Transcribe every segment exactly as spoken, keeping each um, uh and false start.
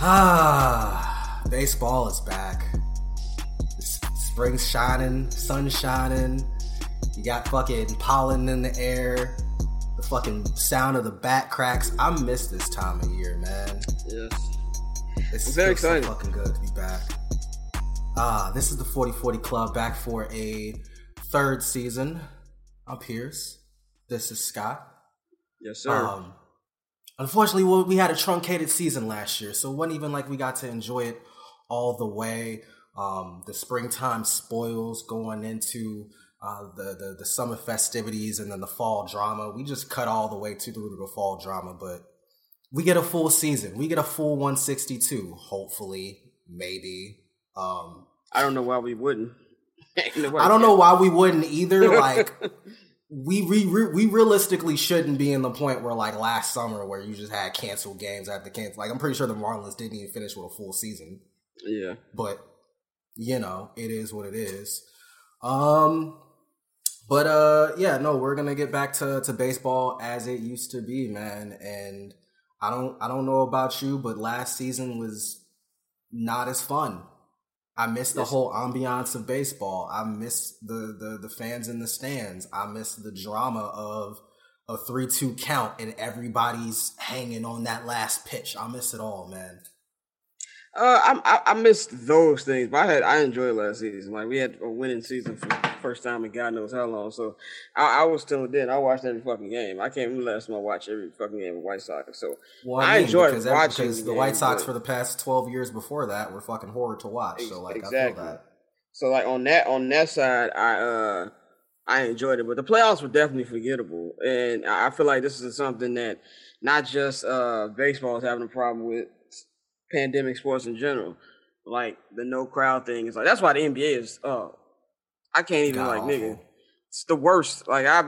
Ah, baseball is back. Spring's shining, sun's shining. You got fucking pollen in the air. The fucking sound of the bat cracks. I miss this time of year, man. Yes. It's I'm very so excited. fucking good to be back. Ah, this is the forty forty Club back for a third season. I'm Pierce. This is Scott. Yes, sir. Um, unfortunately, well, we had a truncated season last year, so it wasn't even like we got to enjoy it all the way. Um, the springtime spoils going into uh, the, the the summer festivities and then the fall drama. We just cut all the way to through to the fall drama, but we get a full season. We get a full one sixty-two, hopefully, maybe. Um, I don't know why we wouldn't. I don't know why we wouldn't either. Like, we, we we realistically shouldn't be in the point where, like, last summer where you just had canceled games after cancel. Like, I'm pretty sure the Marlins didn't even finish with a full season. Yeah. But, you know, it is what it is. Um, but, uh, yeah, no, we're going to get back to, to baseball as it used to be, man. And I don't I don't know about you, but last season was not as fun. I miss the yes. whole ambiance of baseball. I miss the, the, the fans in the stands. I miss the drama of a three two count and everybody's hanging on that last pitch. I miss it all, man. Uh, I, I I missed those things, but I had I enjoyed last season. Like, we had a winning season for the first time in God knows how long. So I, I was still in. I watched every fucking game. I can't remember last time I watched every fucking game of White Sox. So well, I, I mean, enjoyed because watching because the, the game, White Sox but, for the past twelve years before that were fucking horror to watch. So like exactly. I feel that. So like on that on that side, I uh I enjoyed it, but the playoffs were definitely forgettable, and I feel like this is something that not just uh baseball is having a problem with, pandemic sports in general. Like the no crowd thing is like that's why the N B A is uh I can't even God like awful. nigga it's the worst. Like I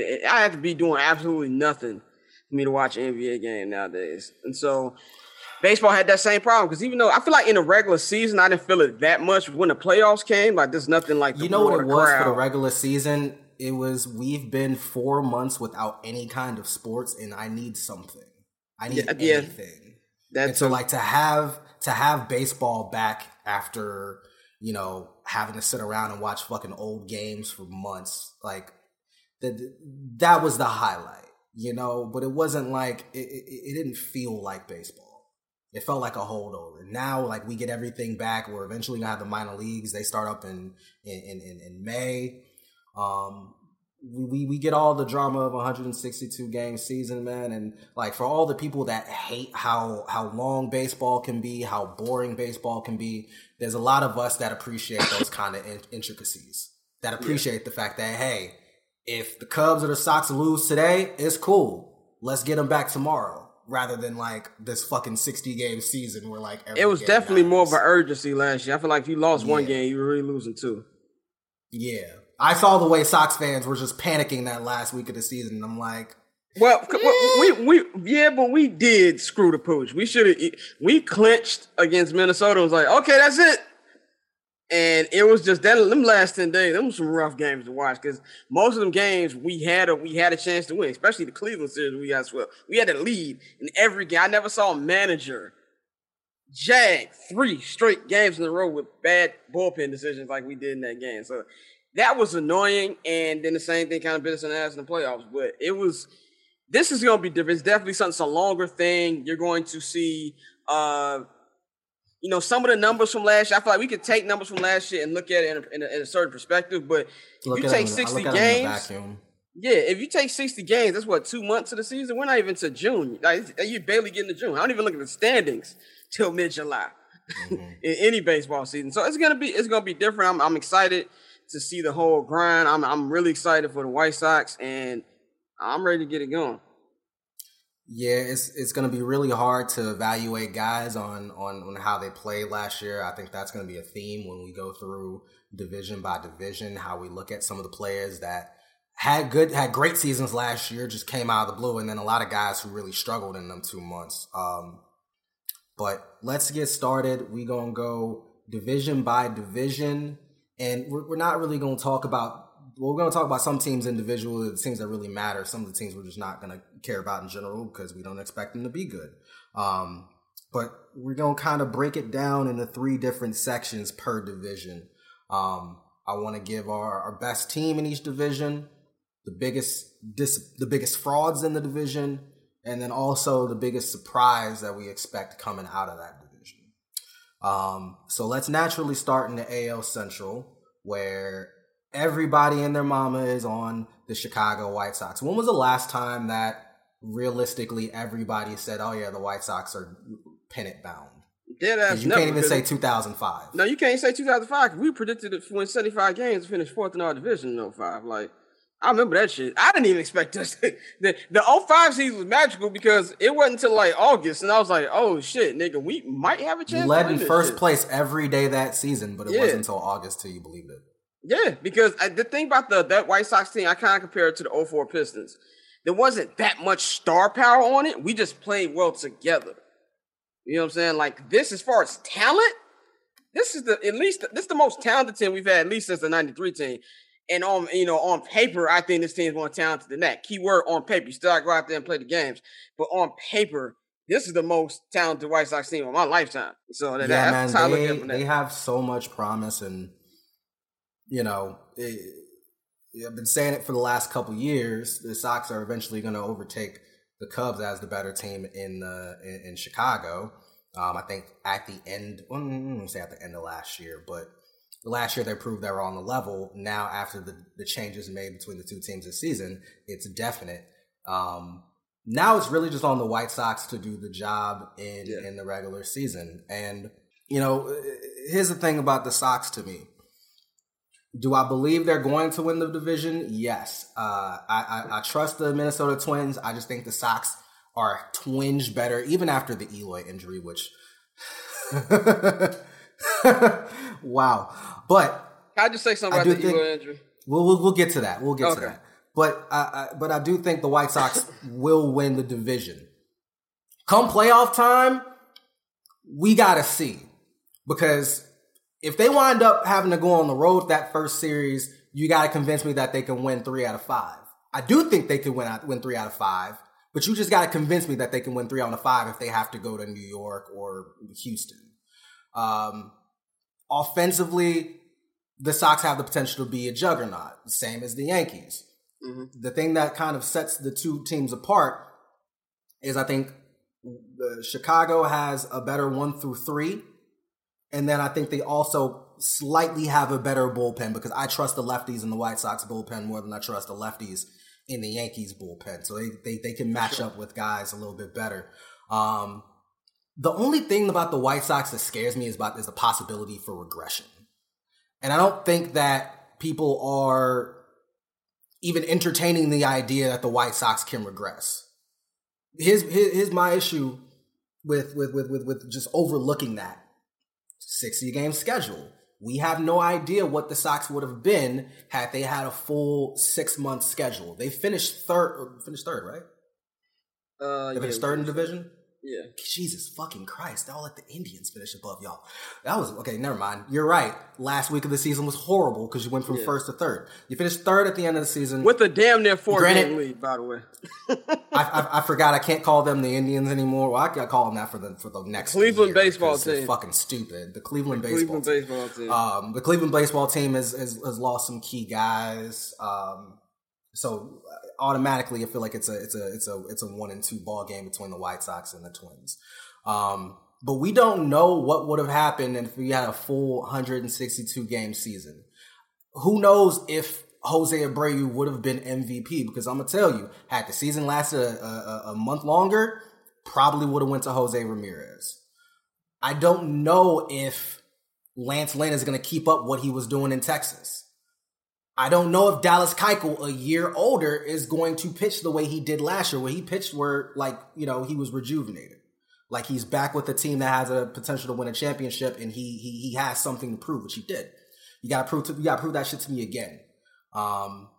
I have to be doing absolutely nothing for me to watch an N B A game nowadays, and so baseball had that same problem because even though I feel like in the regular season I didn't feel it that much, when the playoffs came, like there's nothing like the you know what it was crowd. for the regular season. It was we've been four months without any kind of sports, and I need something. I need yeah, yeah. anything. That's and so a, like to have to have baseball back after, you know, having to sit around and watch fucking old games for months, like that that was the highlight, you know, but it wasn't like it, it, it didn't feel like baseball. It felt like a holdover. Now, like, we get everything back. We're eventually gonna have the minor leagues. They start up in in in, in May. Um, we, we get all the drama of a one hundred sixty-two game season, man. And like, for all the people that hate how, how long baseball can be, how boring baseball can be, there's a lot of us that appreciate those kind of in- intricacies, that appreciate yeah. the fact that, hey, if the Cubs or the Sox lose today, it's cool. Let's get them back tomorrow. Rather than like this fucking sixty game season where like every it was game definitely matters. more of an urgency last year. I feel like if you lost yeah. one game, you were really losing two. Yeah. I saw the way Sox fans were just panicking that last week of the season, and I'm like, well, we we yeah, but we did screw the pooch. We should have we clinched against Minnesota. And was like, okay, that's it. And it was just that them last ten days. Them was some rough games to watch because most of them games we had a we had a chance to win, especially the Cleveland series. We got swept. We had a lead in every game. I never saw a manager jag three straight games in a row with bad bullpen decisions like we did in that game. So that was annoying. And then the same thing kind of bit us in the ass in the playoffs. But it was. This is going to be different. It's definitely something. It's a longer thing. You're going to see. Uh, You know, some of the numbers from last year, I feel like we could take numbers from last year and look at it in a, in a, in a certain perspective. But look if you at take them, sixty look games, yeah, if you take sixty games, that's what, two months of the season? We're not even to June. Like, you're barely getting to June. I don't even look at the standings till mid-July mm-hmm. in any baseball season. So it's gonna be it's gonna be different. I'm I'm excited to see the whole grind. I'm I'm really excited for the White Sox, and I'm ready to get it going. Yeah, it's it's going to be really hard to evaluate guys on, on, on how they played last year. I think that's going to be a theme when we go through division by division, how we look at some of the players that had good had great seasons last year, just came out of the blue, and then a lot of guys who really struggled in them two months. Um, but let's get started. We're going to go division by division, and we're, we're not really going to talk about Well, we're going to talk about some teams individually, the teams that really matter. Some of the teams we're just not going to care about in general because we don't expect them to be good. Um, but we're going to kind of break it down into three different sections per division. Um, I want to give our, our best team in each division, the biggest dis, the biggest frauds in the division, and then also the biggest surprise that we expect coming out of that division. Um, so let's naturally start in the A L Central, where everybody and their mama is on the Chicago White Sox. When was the last time that realistically everybody said, oh yeah, the White Sox are pennant bound? Dead ass. You can't even say two thousand five. No, you can't say two thousand five. We predicted it to win seventy-five games to finish fourth in our division in oh five. Like, I remember that shit. I didn't even expect us. To, the the oh five season was magical because it wasn't until like August, and I was like, oh shit, nigga, we might have a chance. You led to win in first shit. place every day that season, but it yeah. wasn't until August till you believed it. Yeah, because I, the thing about the that White Sox team, I kind of compare it to the oh four Pistons. There wasn't that much star power on it. We just played well together. You know what I'm saying? Like this, as far as talent, this is the at least this is the most talented team we've had at least since the ninety-three team. And on you know on paper, I think this team is more talented than that. Keyword on paper. You still got to go out there and play the games, but on paper, this is the most talented White Sox team of my lifetime. So that, yeah, that's man, how I they, look at it. They have so much promise, and you know, it, I've been saying it for the last couple years. The Sox are eventually going to overtake the Cubs as the better team in the in, in Chicago. Um, I think at the end, well, I'm going to say at the end of last year, but last year they proved they were on the level. Now, after the, the changes made between the two teams this season, it's definite. Um, now it's really just on the White Sox to do the job in, yeah. in the regular season. And, you know, here's the thing about the Sox to me. Do I believe they're going to win the division? Yes. Uh, I, I, I trust the Minnesota Twins. I just think the Sox are a twinge better, even after the Eloy injury, which... wow. But... Can I just say something about the think, Eloy injury? We'll, we'll, we'll get to that. We'll get okay. to that. But I, I, but I do think the White Sox will win the division. Come playoff time, we got to see. Because... if they wind up having to go on the road that first series, you got to convince me that they can win three out of five. I do think they can win out, win three out of five, but you just got to convince me that they can win three out of five if they have to go to New York or Houston. Um, offensively, the Sox have the potential to be a juggernaut, same as the Yankees. Mm-hmm. The thing that kind of sets the two teams apart is I think the Chicago has a better one through three. And then I think they also slightly have a better bullpen because I trust the lefties in the White Sox bullpen more than I trust the lefties in the Yankees bullpen. So they they, they can match sure. up with guys a little bit better. Um, the only thing about the White Sox that scares me is about is the possibility for regression. And I don't think that people are even entertaining the idea that the White Sox can regress. Here's, here's my issue with, with, with, with, with just overlooking that. sixty-game schedule. We have no idea what the Sox would have been had they had a full six-month schedule. They finished third. Finished third, right? Uh, they finished yeah, third in division? Yeah. Jesus fucking Christ. I'll let the Indians finish above y'all. That was, okay, never mind. You're right. Last week of the season was horrible because you went from yeah. first to third. You finished third at the end of the season. With a damn near four-game lead, by the way. I, I, I forgot I can't call them the Indians anymore. Well, I gotta call them that for the for the next Cleveland year baseball team. They're fucking stupid. The Cleveland, the baseball, Cleveland team. baseball team. Um, the Cleveland baseball team has, has, has lost some key guys. Um, so automatically, I feel like it's a it's a it's a it's a one and two ball game between the White Sox and the Twins. Um, but we don't know what would have happened if we had a full one hundred sixty-two game season. Who knows if Jose Abreu would have been M V P? Because I'm gonna tell you, had the season lasted a, a, a month longer, probably would have went to Jose Ramirez. I don't know if Lance Lynn is gonna keep up what he was doing in Texas. I don't know if Dallas Keuchel, a year older, is going to pitch the way he did last year, where he pitched where, like, you know, he was rejuvenated. Like, he's back with a team that has a potential to win a championship, and he he he has something to prove, which he did. You gotta prove to, you gotta prove that shit to me again. Um,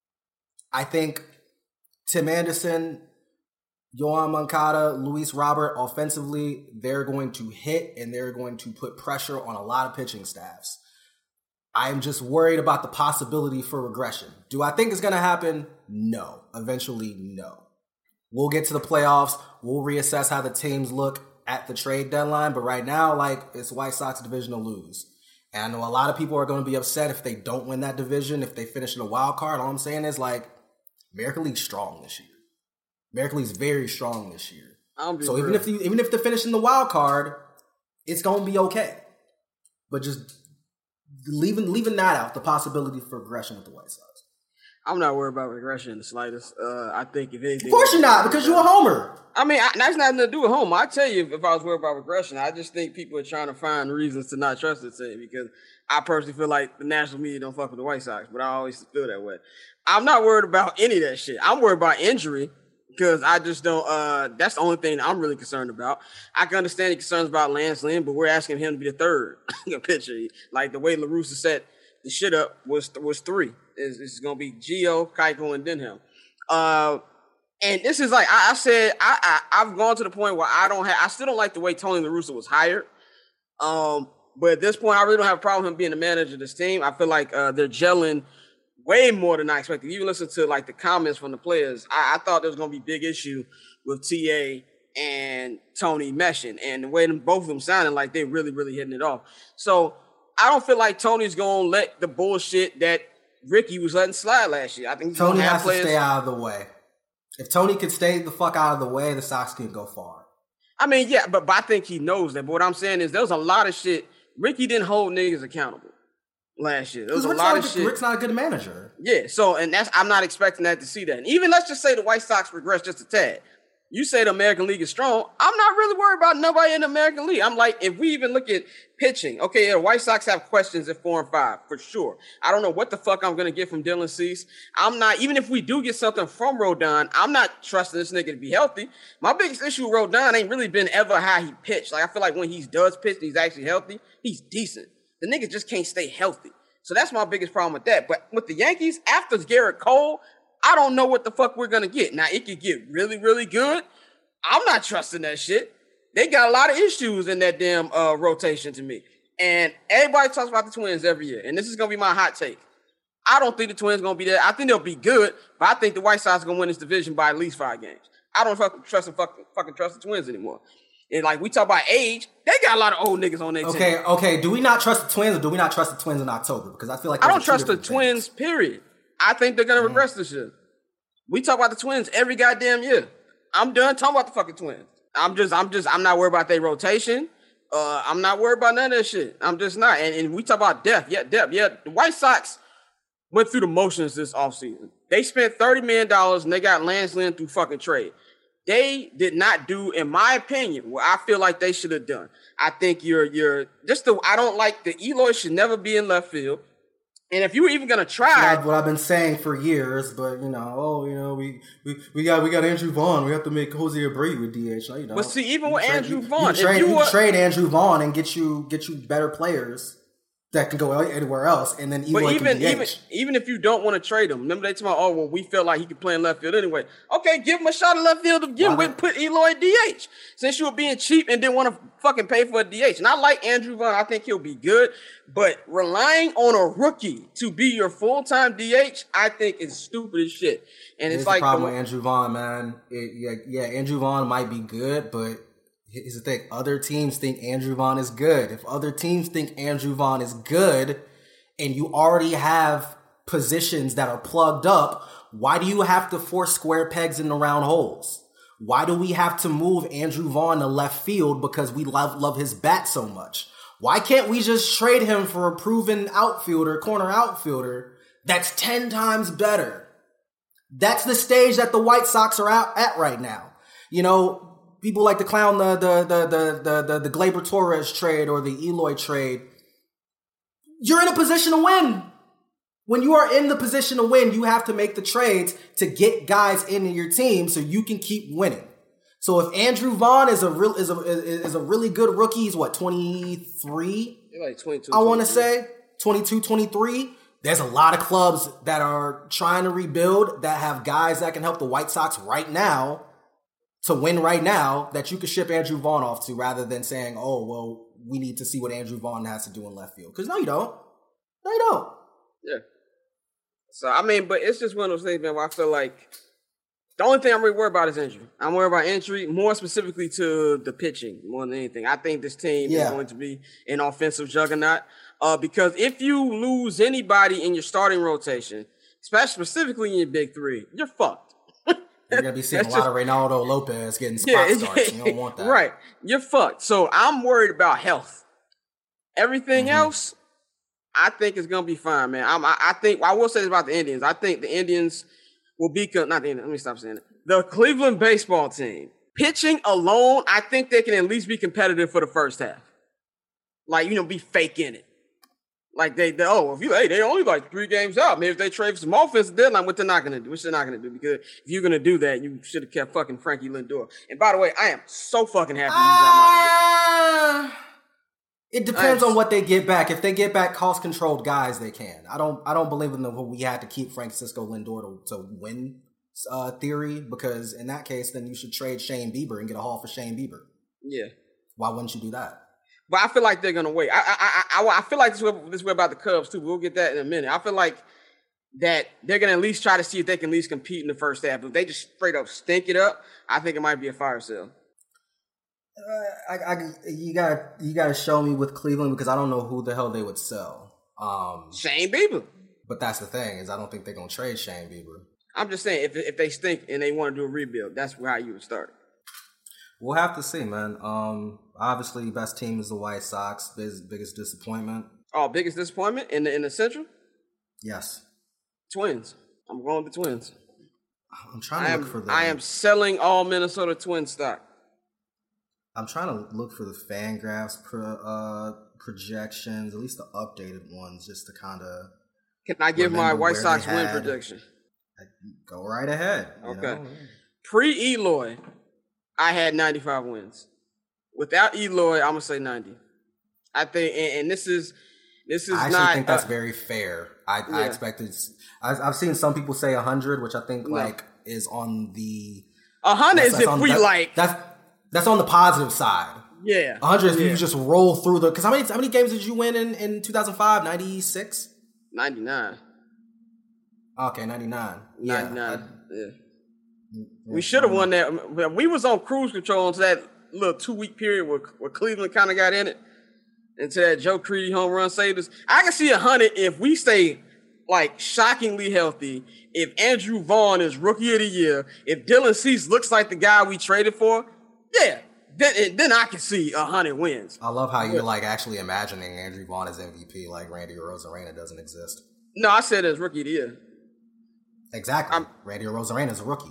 I think Tim Anderson, Yoan Moncada, Luis Robert, offensively, they're going to hit and they're going to put pressure on a lot of pitching staffs. I'm just worried about the possibility for regression. Do I think it's going to happen? No. Eventually, no. We'll get to the playoffs. We'll reassess how the teams look at the trade deadline. But right now, like, it's White Sox division to lose. And I know a lot of people are going to be upset if they don't win that division, if they finish in a wild card. All I'm saying is, like, American League's strong this year. American League's very strong this year. So even if you, even if they finish in the wild card, it's going to be okay. But just leaving leaving that out, the possibility for regression with the White Sox. I'm not worried about regression in the slightest. Uh, I think if anything, of course you're not, because you're a homer. I mean, I, that's nothing to do with homer. I tell you, if I was worried about regression, I just think people are trying to find reasons to not trust the team, because I personally feel like the national media don't fuck with the White Sox, but I always feel that way. I'm not worried about any of that shit. I'm worried about injury. Because I just don't, uh, that's the only thing I'm really concerned about. I can understand the concerns about Lance Lynn, but we're asking him to be the third pitcher. Like the way La Russa set the shit up was was three. It's, it's going to be Gio, Keiko, and then him. Uh, and this is like, I, I said, I, I, I've gone to the point where I don't have, I still don't like the way Tony La Russa was hired. Um, but at this point, I really don't have a problem with him being the manager of this team. I feel like uh, they're gelling way more than I expected. You listen to like the comments from the players. I, I thought there was going to be a big issue with T A and Tony meshing, and the way them, both of them sounded like they really, really hitting it off. So I don't feel like Tony's going to let the bullshit that Ricky was letting slide last year. I think Tony has players. to stay out of the way. If Tony could stay the fuck out of the way, the Sox can go far. I mean, yeah, but, but I think he knows that. But what I'm saying is there was a lot of shit. Ricky didn't hold niggas accountable last year. There was a lot of shit. Rick's not a good manager. Yeah, so, and that's, I'm not expecting that to see that. And even let's just say the White Sox regress just a tad. You say the American League is strong. I'm not really worried about nobody in the American League. I'm like, if we even look at pitching, okay, yeah, the White Sox have questions at four and five, for sure. I don't know what the fuck I'm going to get from Dylan Cease. I'm not, even if we do get something from Rodon, I'm not trusting this nigga to be healthy. My biggest issue with Rodon ain't really been ever how he pitched. Like, I feel like when he does pitch, he's actually healthy, he's decent. The nigga just can't stay healthy. So that's my biggest problem with that. But with the Yankees, after Garrett Cole, I don't know what the fuck we're going to get. Now, it could get really, really good. I'm not trusting that shit. They got a lot of issues in that damn uh, rotation to me. And everybody talks about the Twins every year. And this is going to be my hot take. I don't think the Twins going to be there. I think they'll be good, but I think the White Sox are going to win this division by at least five games. I don't fucking trust the fucking, fucking trust the Twins anymore. And like we talk about age, they got a lot of old niggas on their okay, team. Okay, okay. Do we not trust the Twins, or do we not trust the Twins in October? Because I feel like I don't trust the Twins, things. period. I think they're going to regress mm. this year. We talk about the Twins every goddamn year. I'm done talking about the fucking Twins. I'm just, I'm just, I'm not worried about their rotation. Uh, I'm not worried about none of that shit. I'm just not. And, and we talk about depth. Yeah, depth. Yeah, the White Sox went through the motions this offseason. They spent thirty million dollars and they got Lance Lynn through fucking trade. They did not do, in my opinion, what I feel like they should have done. I think you're, you're just the, I don't like the Eloy should never be in left field. And if you were even gonna try, that's what I've been saying for years. But you know, oh, you know, we we, we got we got Andrew Vaughn. We have to make Jose Abreu with D H. No, you know. But see, even you with trade, Andrew you, Vaughn, you, trade, if you, you were, trade Andrew Vaughn and get you get you better players that can go anywhere else, and then Eloy but even can D H. even even if you don't want to trade him, remember they talking about, oh well, we felt like he could play in left field anyway. Okay, give him a shot at left field to begin with. Put Eloy D H since you were being cheap and didn't want to fucking pay for a D H. And I like Andrew Vaughn. I think he'll be good, but relying on a rookie to be your full time D H, I think is stupid as shit. And Here's it's like the problem the, with Andrew Vaughn, man. It, yeah, yeah, Andrew Vaughn might be good, but here's the thing: other teams think Andrew Vaughn is good. If other teams think Andrew Vaughn is good, and you already have positions that are plugged up, why do you have to force square pegs into round holes? Why do we have to move Andrew Vaughn to left field because we love love his bat so much? Why can't we just trade him for a proven outfielder, corner outfielder, that's ten times better? That's the stage that the White Sox are out at right now. You know, people like to clown the the the the the the, the Gleyber Torres trade or the Eloy trade. You're in a position to win. When you are in the position to win, you have to make the trades to get guys into your team so you can keep winning. So if Andrew Vaughn is a real is a is a really good rookie, he's what, twenty-three? Like twenty-two. I want to say twenty-two, twenty-three. There's a lot of clubs that are trying to rebuild that have guys that can help the White Sox right now to win right now that you could ship Andrew Vaughn off to, rather than saying, oh, well, we need to see what Andrew Vaughn has to do in left field. Because no, you don't. No, you don't. Yeah. So, I mean, but it's just one of those things, man, where I feel like The only thing I'm really worried about is injury. I'm worried about injury, more specifically to the pitching, more than anything. I think this team yeah. is going to be an offensive juggernaut. Uh, because if you lose anybody in your starting rotation, especially specifically in your big three, you're fucked. You're going to be seeing a lot just, of Reynaldo Lopez getting spot yeah, starts. You don't want that. Right. You're fucked. So I'm worried about health. Everything mm-hmm. else, I think is going to be fine, man. I'm, I, I think, I will say this about the Indians. I think the Indians will be, not the Indians, let me stop saying it. The Cleveland baseball team, pitching alone, I think they can at least be competitive for the first half. Like, you know, be fake in it. Like they, they, oh, if you, hey, they only like three games out. Maybe if they trade for some offensive deadline, what they're not going to do, what they're not going to do. Because if you're going to do that, you should have kept fucking Frankie Lindor. And by the way, I am so fucking happy. Uh, it depends on what they get back. If they get back cost-controlled guys, they can. I don't, I don't believe in the we had to keep Francisco Lindor to, to win uh, theory. Because in that case, then you should trade Shane Bieber and get a haul for Shane Bieber. Yeah. Why wouldn't you do that? But I feel like they're gonna wait. I I I, I feel like this way, this way about the Cubs too. We'll get that in a minute. I feel like that they're gonna at least try to see if they can at least compete in the first half. If they just straight up stink it up, I think it might be a fire sale. Uh, I, I you got you got to show me with Cleveland because I don't know who the hell they would sell. Um, Shane Bieber. But that's the thing is I don't think they're gonna trade Shane Bieber. I'm just saying if if they stink and they want to do a rebuild, that's how you would start. We'll have to see, man. Um, obviously, best team is the White Sox. Biggest, biggest disappointment. Oh, biggest disappointment in the in the Central? Yes. Twins. I'm going with the Twins. I'm trying to I look am, for the. I am selling all Minnesota Twins stock. I'm trying to look for the Fangraphs pro, uh, projections, at least the updated ones, just to kind of. Can I give my White Sox win prediction? Go right ahead. Okay. Pre-Eloy. I had ninety-five wins. Without Eloy, I'm gonna say ninety. I think, and, and this is this is I actually not. think that's uh, very fair. I, yeah. I expected. I, I've seen some people say one hundred, which I think no. like is on the. one hundred is if on, we that, like. That's that's on the positive side. Yeah. one hundred is yeah. if you just roll through the. Because how many how many games did you win in in two thousand five? ninety-six. ninety-nine. Okay, ninety-nine. ninety-nine. Yeah. I, yeah. We should have won that. We was on cruise control into that little two-week period where, where Cleveland kind of got in it. Into that Joe Creedy home run saved us. I can see one hundred if we stay, like, shockingly healthy. If Andrew Vaughn is Rookie of the Year. If Dylan Cease looks like the guy we traded for. Yeah. Then, then I can see one hundred wins. I love how you're, like, actually imagining Andrew Vaughn as M V P like Randy Arozarena doesn't exist. No, I said as Rookie of the Year. Exactly. I'm, Randy Arozarena is a rookie.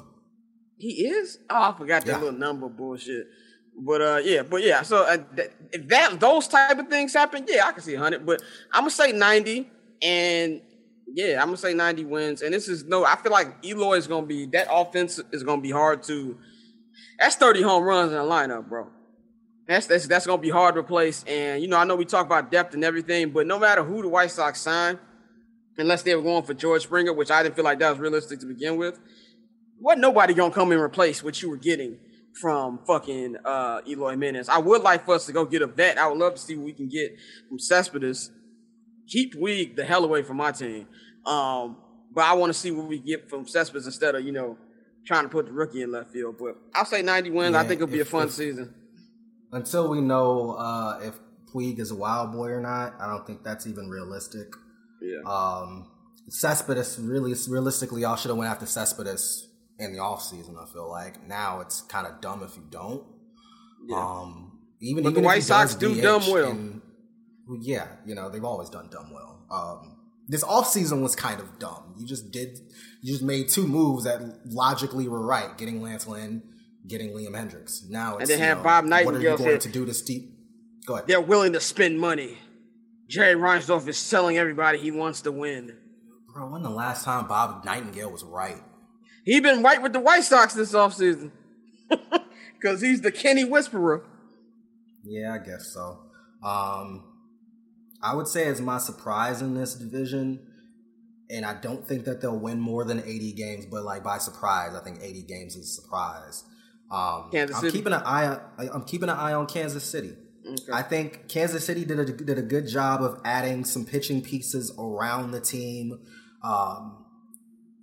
He is? Oh, I forgot that yeah. little number bullshit. But uh, yeah, but yeah. So uh, th- if that those type of things happen, yeah, I can see one hundred. But I'm gonna say ninety, and yeah, I'm gonna say ninety wins. And this is no, I feel like Eloy is gonna be that offense is gonna be hard to. That's thirty home runs in a lineup, bro. That's that's that's gonna be hard to replace. And you know, I know we talk about depth and everything, but no matter who the White Sox sign, unless they were going for George Springer, which I didn't feel like that was realistic to begin with. Wasn't nobody gonna come and replace what you were getting from fucking uh, Eloy Jimenez. I would like for us to go get a vet. I would love to see what we can get from Cespedes. Keep Puig the hell away from my team. Um, but I want to see what we get from Cespedes instead of, you know, trying to put the rookie in left field. But I'll say ninety wins. Yeah, I think it'll be if, a fun if, season. Until we know uh, if Puig is a wild boy or not, I don't think that's even realistic. Yeah. Um, Cespedes, really, realistically, y'all should have went after Cespedes in the offseason, I feel like. Now it's kind of dumb if you don't. Yeah. Um, even, but even the White Sox do dumb well. And, yeah, you know, they've always done dumb well. Um, this offseason was kind of dumb. You just did, you just made two moves that logically were right. Getting Lance Lynn, getting Liam Hendricks. Now it's, and then have know, Bob Nightingale what are you going said, to do to Steve? Go ahead. They're willing to spend money. Jerry Reinsdorf is telling everybody he wants to win. Bro, when the last time Bob Nightingale was right? He been right with the White Sox this offseason. Because he's the Kenny Whisperer. Yeah, I guess so. Um, I would say it's my surprise in this division. And I don't think that they'll win more than eighty games. But like by surprise, I think eighty games is a surprise. Um, Kansas I'm City. keeping an eye on, I'm keeping an eye on Kansas City. Okay. I think Kansas City did a, did a good job of adding some pitching pieces around the team. Um,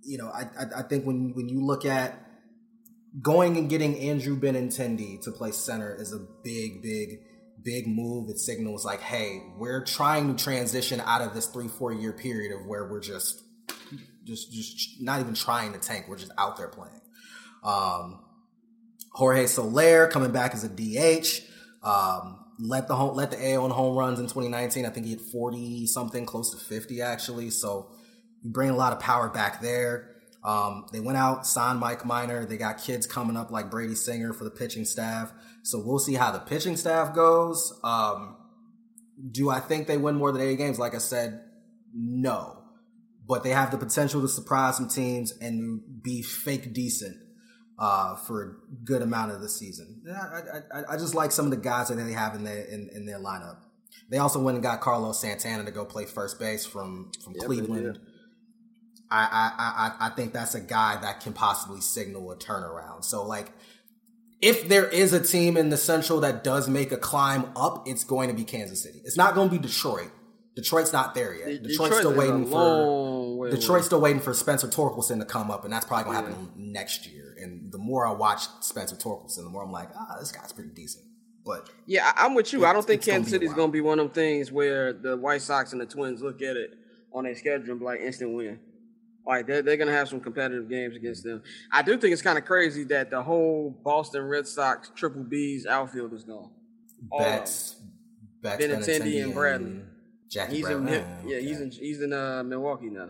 you know, I, I I think when when you look at going and getting Andrew Benintendi to play center is a big, big, big move. It signals like, hey, we're trying to transition out of this three, four year period of where we're just, just, just not even trying to tank. We're just out there playing. Um, Jorge Soler coming back as a D H. Um, let the home, let the A O in home runs in twenty nineteen. I think he hit forty something, close to fifty actually. So you bring a lot of power back there. Um, they went out, signed Mike Minor. They got kids coming up like Brady Singer for the pitching staff. So we'll see how the pitching staff goes. Um, do I think they win more than eight games? Like I said, no. But they have the potential to surprise some teams and be fake decent uh, for a good amount of the season. I, I, I just like some of the guys that they have in their in, in their lineup. They also went and got Carlos Santana to go play first base from from yep, Cleveland. I, I, I, I think that's a guy that can possibly signal a turnaround. So, like, if there is a team in the Central that does make a climb up, it's going to be Kansas City. It's not going to be Detroit. Detroit's not there yet. Detroit's Detroit still waiting for Detroit's still waiting for Spencer Torkelson to come up, and that's probably going to happen yeah. next year. And the more I watch Spencer Torkelson, the more I'm like, ah, this guy's pretty decent. But yeah, I'm with you. I don't think Kansas City's going to be one of them things where the White Sox and the Twins look at it on their schedule and be like, instant win. Like, they're, they're going to have some competitive games against them. I do think it's kind of crazy that the whole Boston Red Sox Triple B's outfield is gone. Betts, Betts, Benintendi, and Bradley. Jackie he's Bradley. In, yeah, okay. he's in he's in uh, Milwaukee now.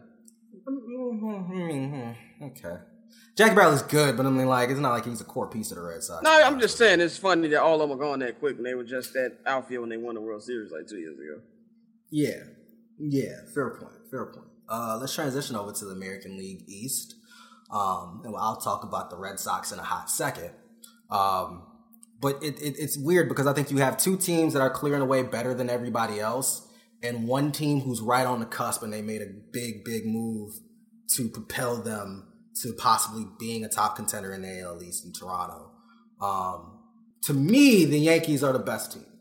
Okay. Jackie Bradley's good, but I mean, like, it's not like he's a core piece of the Red Sox. No, I'm just saying it's funny that all of them are gone that quick, and they were just that outfield when they won the World Series like two years ago. Yeah. Yeah, fair point, fair point. Uh, let's transition over to the American League East. Um, and I'll talk about the Red Sox in a hot second. Um, but it, it, it's weird because I think you have two teams that are clearing away better than everybody else, and one team who's right on the cusp, and they made a big, big move to propel them to possibly being a top contender in the A L East in Toronto. Um, to me, the Yankees are the best team.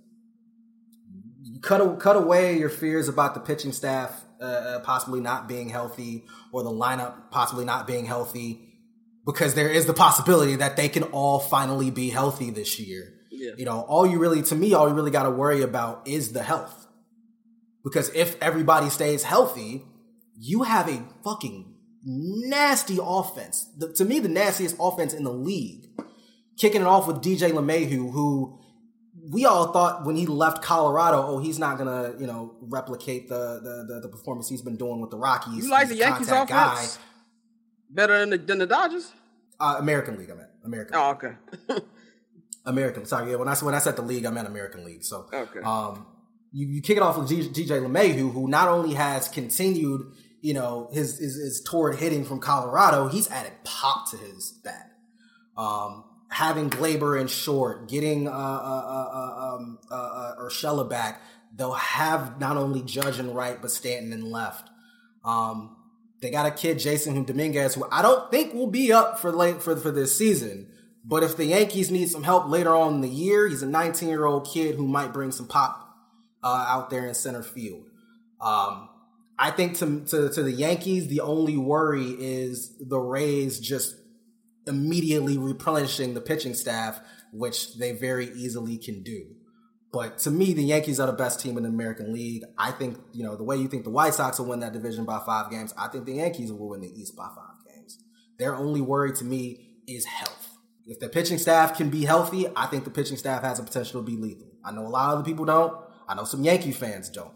Cut, cut away your fears about the pitching staff uh, possibly not being healthy or the lineup possibly not being healthy, because there is the possibility that they can all finally be healthy this year. Yeah. You know, all you really, to me, all you really got to worry about is the health. Because if everybody stays healthy, you have a fucking nasty offense. The, to me, the nastiest offense in the league. Kicking it off with D J LeMahieu, who we all thought when he left Colorado, oh, he's not gonna, you know, replicate the the the, the performance he's been doing with the Rockies. You like the Yankees offense guy. Better than the than the Dodgers? Uh, American League, I meant American. Oh, okay. American. Sorry, yeah. When I when I said the league, I meant American League. So, okay. Um, you you kick it off with D J LeMahieu, who not only has continued, you know, his his, his torrid hitting from Colorado, he's added pop to his bat. Um. Having Glaber in short, getting uh, uh, uh, um, uh, uh, Urshela back, they'll have not only Judge and right, but Stanton in left. Um, they got a kid, Jason Dominguez, who I don't think will be up for late for for this season. But if the Yankees need some help later on in the year, he's a nineteen-year-old kid who might bring some pop uh, out there in center field. Um, I think to, to to the Yankees, the only worry is the Rays just immediately replenishing the pitching staff, which they very easily can do. But to me, the Yankees are the best team in the American League. I think, you know, the way you think the White Sox will win that division by five games, I think the Yankees will win the East by five games. Their only worry to me is health. If the pitching staff can be healthy, I think the pitching staff has a potential to be lethal. I know a lot of other people don't. I know some Yankee fans don't.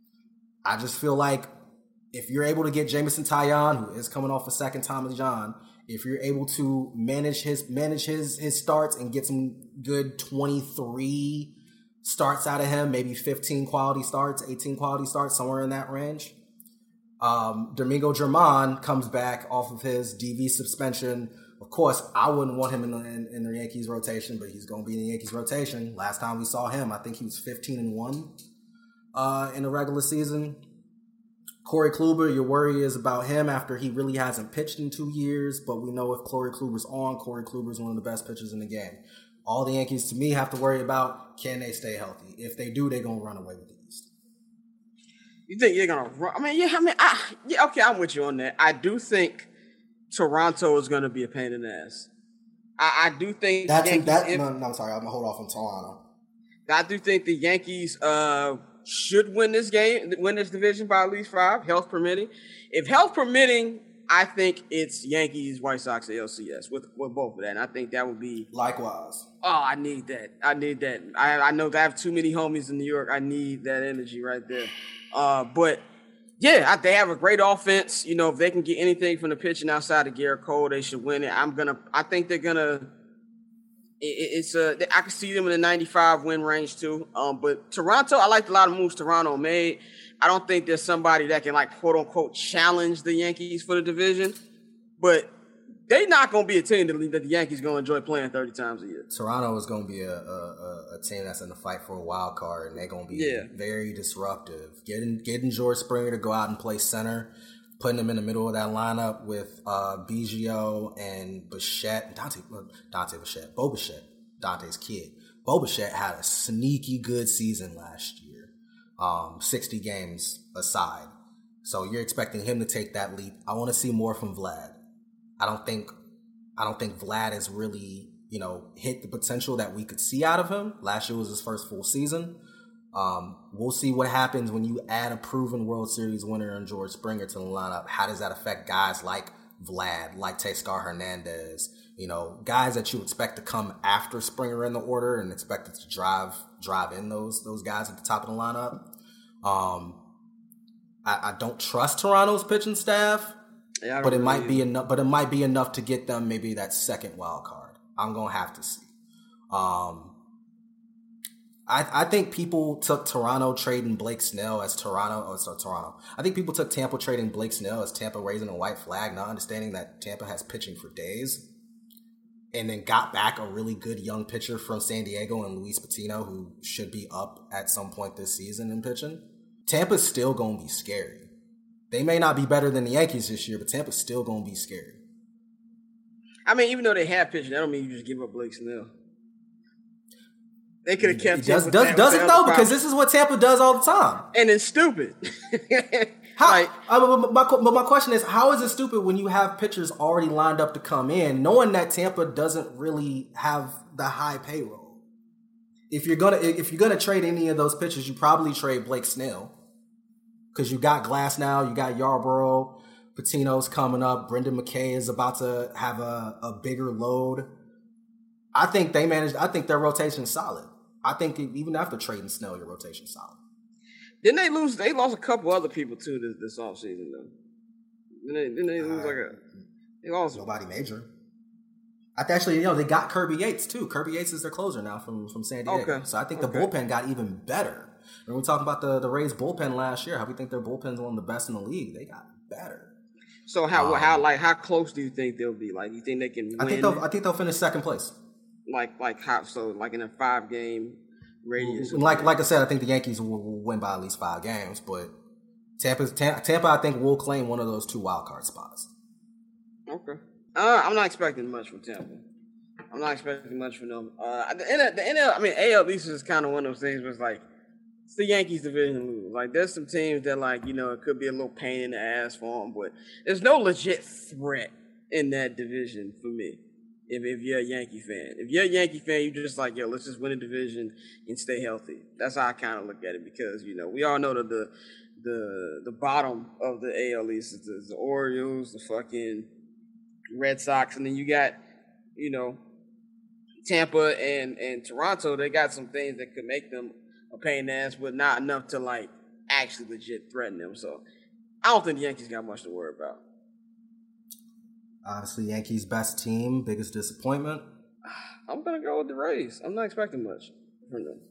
I just feel like if you're able to get Jameson Taillon, who is coming off a second Tommy John, if you're able to manage his manage his his starts and get some good twenty-three starts out of him, maybe fifteen quality starts, eighteen quality starts, somewhere in that range. Um, Domingo Germán comes back off of his D V suspension. Of course, I wouldn't want him in the, in, in the Yankees rotation, but he's going to be in the Yankees rotation. Last time we saw him, I think he was fifteen and one uh, in the regular season. Corey Kluber, your worry is about him after he really hasn't pitched in two years, but we know if Corey Kluber's on, Corey Kluber's one of the best pitchers in the game. All the Yankees, to me, have to worry about, can they stay healthy? If they do, they're going to run away with the East. You think you're going to run? I mean, yeah, I mean, I, yeah, okay, I'm with you on that. I do think Toronto is going to be a pain in the ass. I, I do think that's Yankees, that. if, no, no, I'm sorry. I'm gonna hold off on Toronto. I do think the Yankees uh, should win this game, win this division by at least five, health permitting. If health permitting, I think it's Yankees, White Sox, A L C S with, with both of that. And I think that would be likewise. Oh, I need that. I need that. I, I know that I have too many homies in New York. I need that energy right there. Uh, but yeah, I, they have a great offense. You know, if they can get anything from the pitching outside of Garrett Cole, they should win it. I'm gonna. I think they're gonna. It, it's a. I can see them in the ninety-five win range too. Um, but Toronto, I liked a lot of moves Toronto made. I don't think there's somebody that can like quote unquote challenge the Yankees for the division, but they're not going to be a team that the Yankees going to enjoy playing thirty times a year. Toronto is going to be a, a, a team that's in the fight for a wild card, and they're going to be yeah. very disruptive. Getting getting George Springer to go out and play center, putting him in the middle of that lineup with uh, Biggio and Bichette, Dante, Dante Bichette, Bo Bichette, Dante's kid. Bo Bichette had a sneaky good season last year, um, sixty games aside. So you're expecting him to take that leap. I want to see more from Vlad. I don't think I don't think Vlad has really, you know, hit the potential that we could see out of him. Last year was his first full season. Um, we'll see what happens when you add a proven World Series winner and George Springer to the lineup. How does that affect guys like Vlad, like Teoscar Hernandez, you know, guys that you expect to come after Springer in the order and expected to drive drive in those those guys at the top of the lineup. Um, I, I don't trust Toronto's pitching staff. Yeah, but it really might be enough. But it might be enough to get them maybe that second wild card. I'm gonna have to see. Um, I I think people took Toronto trading Blake Snell as Toronto. Oh, sorry, Toronto. I think people took Tampa trading Blake Snell as Tampa raising a white flag, not understanding that Tampa has pitching for days, and then got back a really good young pitcher from San Diego and Luis Patino, who should be up at some point this season in pitching. Tampa's still gonna be scary. They may not be better than the Yankees this year, but Tampa's still going to be scary. I mean, even though they have pitching, that don't mean you just give up Blake Snell. They could have kept it. Does, does, does it, though? Because this is what Tampa does all the time. And it's stupid. how, like, uh, but, my, but my question is, how is it stupid when you have pitchers already lined up to come in, knowing that Tampa doesn't really have the high payroll? If you're gonna if you're gonna trade any of those pitchers, you probably trade Blake Snell. Because you got Glass now, you got Yarborough, Patino's coming up, Brendan McKay is about to have a, a bigger load. I think they managed, I think their rotation's solid. I think even after trading Snell, your rotation's solid. Didn't they lose, they lost a couple other people too this, this offseason though. Didn't they, didn't they lose uh, like a, they lost nobody major. I think actually, you know, they got Kirby Yates too. Kirby Yates is their closer now from, from San Diego. Okay. So I think the okay. bullpen got even better. When we were talking about the, the Rays bullpen last year, how we think their bullpen's one of the best in the league. They got better. So how um, how like how close do you think they'll be? Like, you think they can win? I think they'll I think they'll finish second place. Like like how so like in a five game radius. Like like I said, I think the Yankees will, will win by at least five games, but Tampa Tampa I think will claim one of those two wild card spots. Okay. Uh, I'm not expecting much from Tampa. I'm not expecting much from them. Uh, the N L, the N L I mean A L East is kind of one of those things where it's like, it's the Yankees division. Like, there's some teams that, like, you know, it could be a little pain in the ass for them, but there's no legit threat in that division for me. If if you're a Yankee fan, if you're a Yankee fan, you're just like, yo, let's just win a division and stay healthy. That's how I kind of look at it because, you know, we all know that the the the bottom of the A L East is the, is the Orioles, the fucking Red Sox, and then you got, you know, Tampa and and Toronto. They got some things that could make them a pain in the ass, but not enough to, like, actually legit threaten them. So I don't think the Yankees got much to worry about. Obviously, Yankees' best team, biggest disappointment. I'm gonna go with the Rays. I'm not expecting much from them.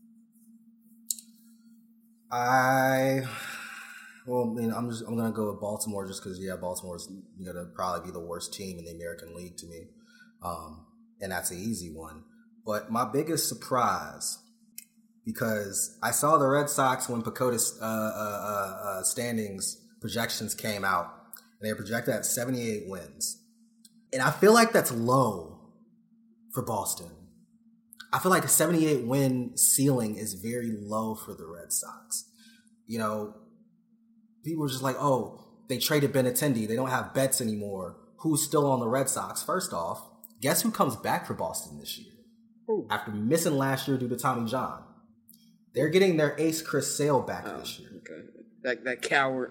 I well, I mean, I'm just I'm gonna go with Baltimore just because yeah, Baltimore's gonna probably be the worst team in the American League to me, um, and that's an easy one. But my biggest surprise, because I saw the Red Sox when PECOTA's uh, uh, uh, standings projections came out. They are projected at seventy-eight wins. And I feel like that's low for Boston. I feel like a seventy-eight win ceiling is very low for the Red Sox. You know, people were just like, oh, they traded Benintendi. They don't have Betts anymore. who's still on the Red Sox, first off, guess who comes back for Boston this year? Ooh. After missing last year due to Tommy John. They're getting their ace Chris Sale back oh, this year. Okay. That that coward.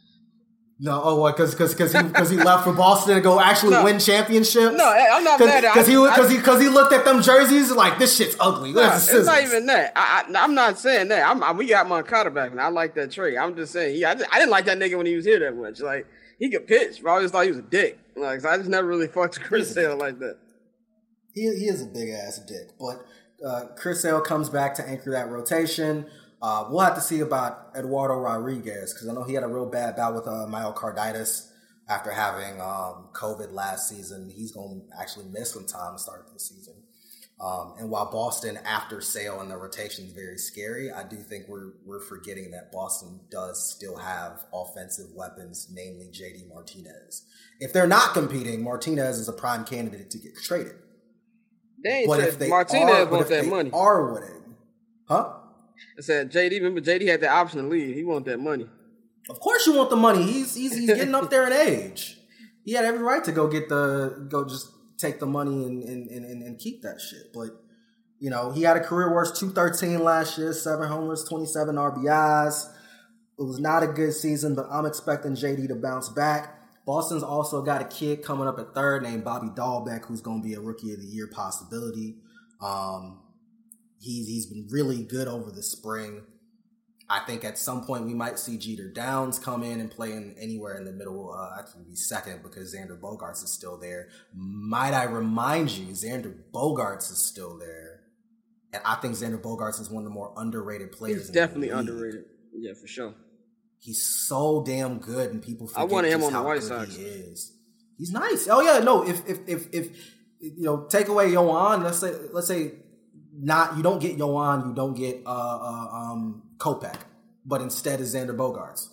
No, oh, what? Because because because he because he left for Boston to go actually no. win championships. No, I'm not mad at. Because he because he because he looked at them jerseys like this shit's ugly. No, it's not even that. I, I, I'm not saying that. I'm, I, we got Moncada back, and I like that trade. I'm just saying, he, I, just, I didn't like that nigga when he was here that much. Like he could pitch, but I always thought he was a dick. Like so I just never really fucked with Chris Sale like that. He he is a big ass dick, but uh, Chris Sale comes back to anchor that rotation. Uh, we'll have to see about Eduardo Rodriguez because I know he had a real bad bout with uh, myocarditis after having um, COVID last season. He's going to actually miss some time to start the season. Um, and while Boston after Sale in the rotation is very scary, I do think we're we're forgetting that Boston does still have offensive weapons, namely J D Martinez. If they're not competing, Martinez is a prime candidate to get traded. They ain't but if they Martinez are, want that money. Are winning, huh? I said J D. Remember, J D had the option to leave. He wanted that money. Of course, you want the money. He's he's, he's getting up there in age. He had every right to go get the go just take the money and and, and, and keep that shit. But you know, he had a career worst two thirteen last year, seven homers, twenty-seven R B Is. It was not a good season, but I'm expecting J D to bounce back. Boston's also got a kid coming up at third named Bobby Dahlbeck, who's going to be a Rookie of the Year possibility. Um, he's he's been really good over the spring. I think at some point we might see Jeter Downs come in and play in anywhere in the middle. Uh, I think be second because Xander Bogaerts is still there. Might I remind you, Xander Bogaerts is still there, and I think Xander Bogaerts is one of the more underrated players. He's definitely underrated. Yeah, for sure. He's so damn good, and people forget I wanted him just on how the White good Sox. he is. He's nice. Oh yeah, no. If if if if you know, take away Yoan, let's say let's say not you don't get Yoan, you don't get uh, uh um Kopech, but instead is Xander Bogaerts.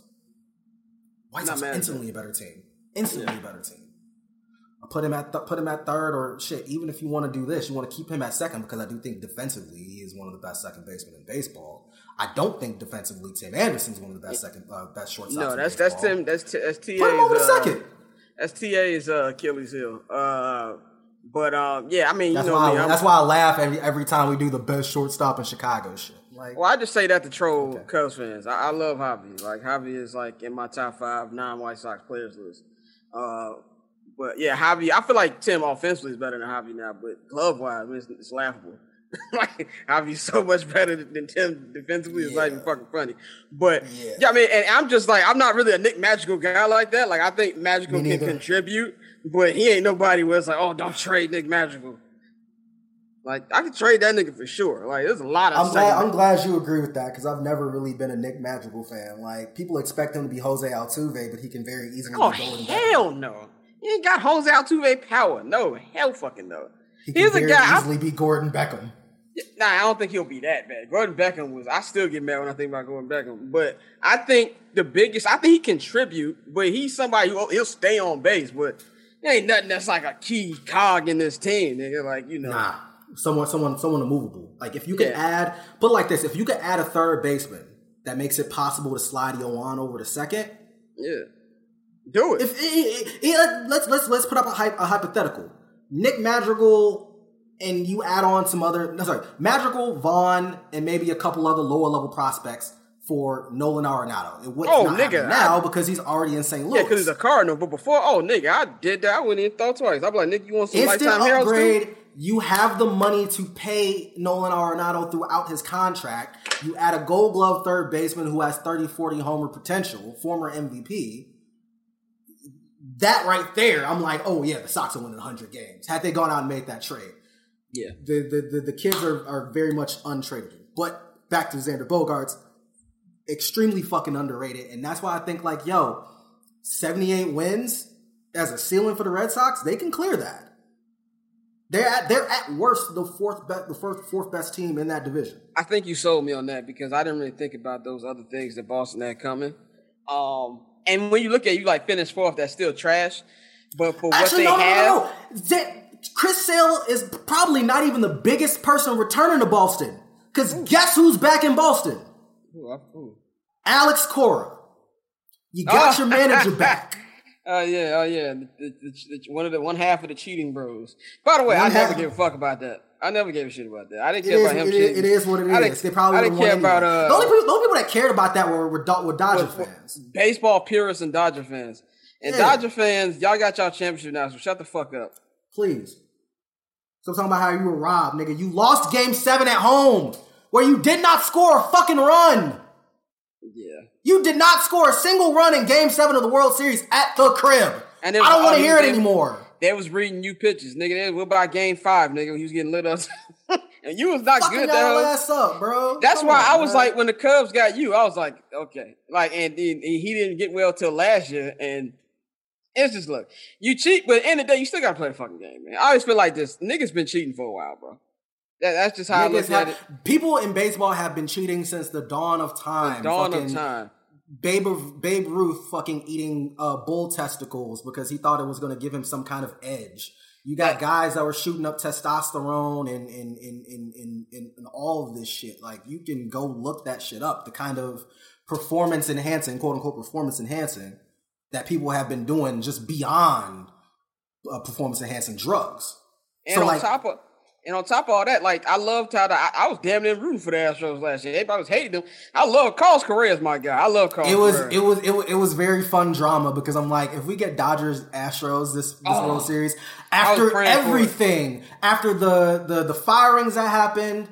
White Sox instantly a better team. Instantly yeah. a better team. I'll put him at th- put him at third or shit. Even if you want to do this, you want to keep him at second because I do think defensively he is one of the best second basemen in baseball. I don't think defensively Tim Anderson's one of the best second uh, best shortstops. No, that's in that's Tim. That's T, that's T A's. Put him over the uh, second. That's T A's uh, Achilles heel. Uh, but um, yeah, I mean, that's you know why me. I, that's why I laugh every every time we do the best shortstop in Chicago shit. Like, well, I just say that to troll okay. Cubs fans. I, I love Javi. Like Javi is like in my top five non-White Sox players list. Uh, but yeah, Javi. I feel like Tim offensively is better than Javi now, but glove wise, I mean, it's, it's laughable. Like Javi's so much better than Tim defensively. It's yeah. not even fucking funny. But yeah. yeah, I mean, and I'm just like I'm not really a Nick Magical guy like that. Like I think Magical can contribute, but he ain't nobody where it's like, oh, don't trade Nick Magical. Like I could trade that nigga for sure. Like there's a lot of. I'm glad. I'm glad you agree with that because I've never really been a Nick Magical fan. Like people expect him to be Jose Altuve, but he can very easily. Oh go hell no! He ain't got Jose Altuve power. No hell fucking no. He can He's very a guy. easily I, be Gordon Beckham. Nah, I don't think he'll be that bad. Gordon Beckham was. I still get mad when I think about Gordon Beckham, but I think the biggest. I think he contribute, but he's somebody who he'll stay on base. But there ain't nothing that's like a key cog in this team, nigga. Like you know, nah, someone, someone, someone immovable. Like if you could yeah. add, put it like this: if you could add a third baseman that makes it possible to slide Yoan over to second, yeah, do it. If it, it, it, let's let's let's put up a, hy- a hypothetical: Nick Madrigal. And you add on some other, no, sorry, Madrigal, Vaughn, and maybe a couple other lower level prospects for Nolan Arenado. It wouldn't oh, not nigga, now I, because he's already in Saint Louis. Yeah, because he's a Cardinal. But before, oh, nigga, I did that. I wouldn't even thought twice. I'd be like, nigga, you want some Instant lifetime heroes upgrade. too? You have the money to pay Nolan Arenado throughout his contract. You add a Gold Glove third baseman who has thirty, forty homer potential, former M V P. That right there, I'm like, oh yeah, the Sox are winning one hundred games. Had they gone out and made that trade. Yeah, the the the, the kids are, are very much untradeable. But back to Xander Bogaerts, extremely fucking underrated, and that's why I think like yo, seventy-eight wins as a ceiling for the Red Sox, they can clear that. They're at they're at worst the fourth best the first fourth best team in that division. I think you sold me on that because I didn't really think about those other things that Boston had coming. Um, and when you look at it, you like finish fourth, that's still trash. But for Actually, what they no, have. no, no, no. They, Chris Sale is probably not even the biggest person returning to Boston. Because guess who's back in Boston? Ooh, ooh. Alex Cora. You got oh. your manager back. Oh uh, yeah, oh yeah. The, the, the, the, one of the one half of the cheating bros. By the way, one I never half, gave a fuck about that. I never gave a shit about that. I didn't care is, about him it cheating. Is, it is what it I is. They probably I didn't care anyway. about uh, the only people, the only people that cared about that were were, were Dodger were, fans, baseball purists, and Dodger fans. And yeah. Dodger fans, y'all got y'all championship now, so shut the fuck up, please. So I'm talking about how you were robbed, nigga. You lost Game Seven at home, where you did not score a fucking run. Yeah. You did not score a single run in Game Seven of the World Series at the crib. And I don't want to hear it they, anymore. They was reading you pitches, nigga. They was about Game Five, nigga. He was getting lit up, and you was not Fucking good. Fucking your ass up, bro. That's Come why on, I was man. like, when the Cubs got you, I was like, okay, like, and he, he didn't get well till last year, and it's just look, you cheat, but at the end of the day, you still gotta play the fucking game, man. I always feel like this. Niggas been cheating for a while, bro. That, that's just how Niggas I look have, at it. People in baseball have been cheating since the dawn of time. The dawn fucking, of time. Babe, Babe Ruth fucking eating uh, bull testicles because he thought it was going to give him some kind of edge. You got guys that were shooting up testosterone and and, and, and, and, and, and all of this shit. Like, you can go look that shit up. The kind of performance enhancing, quote unquote, performance enhancing that people have been doing just beyond uh, performance enhancing drugs. And so on like, top of And on top of all that, like, I loved how the, I, I was damn near rooting for the Astros last year. Everybody was hating them. I love Carlos Correa's my guy. I love Carlos it was, Correa. It was it was it was very fun drama because I'm like, if we get Dodgers Astros this this oh, World Series after everything, after the, the the firings that happened,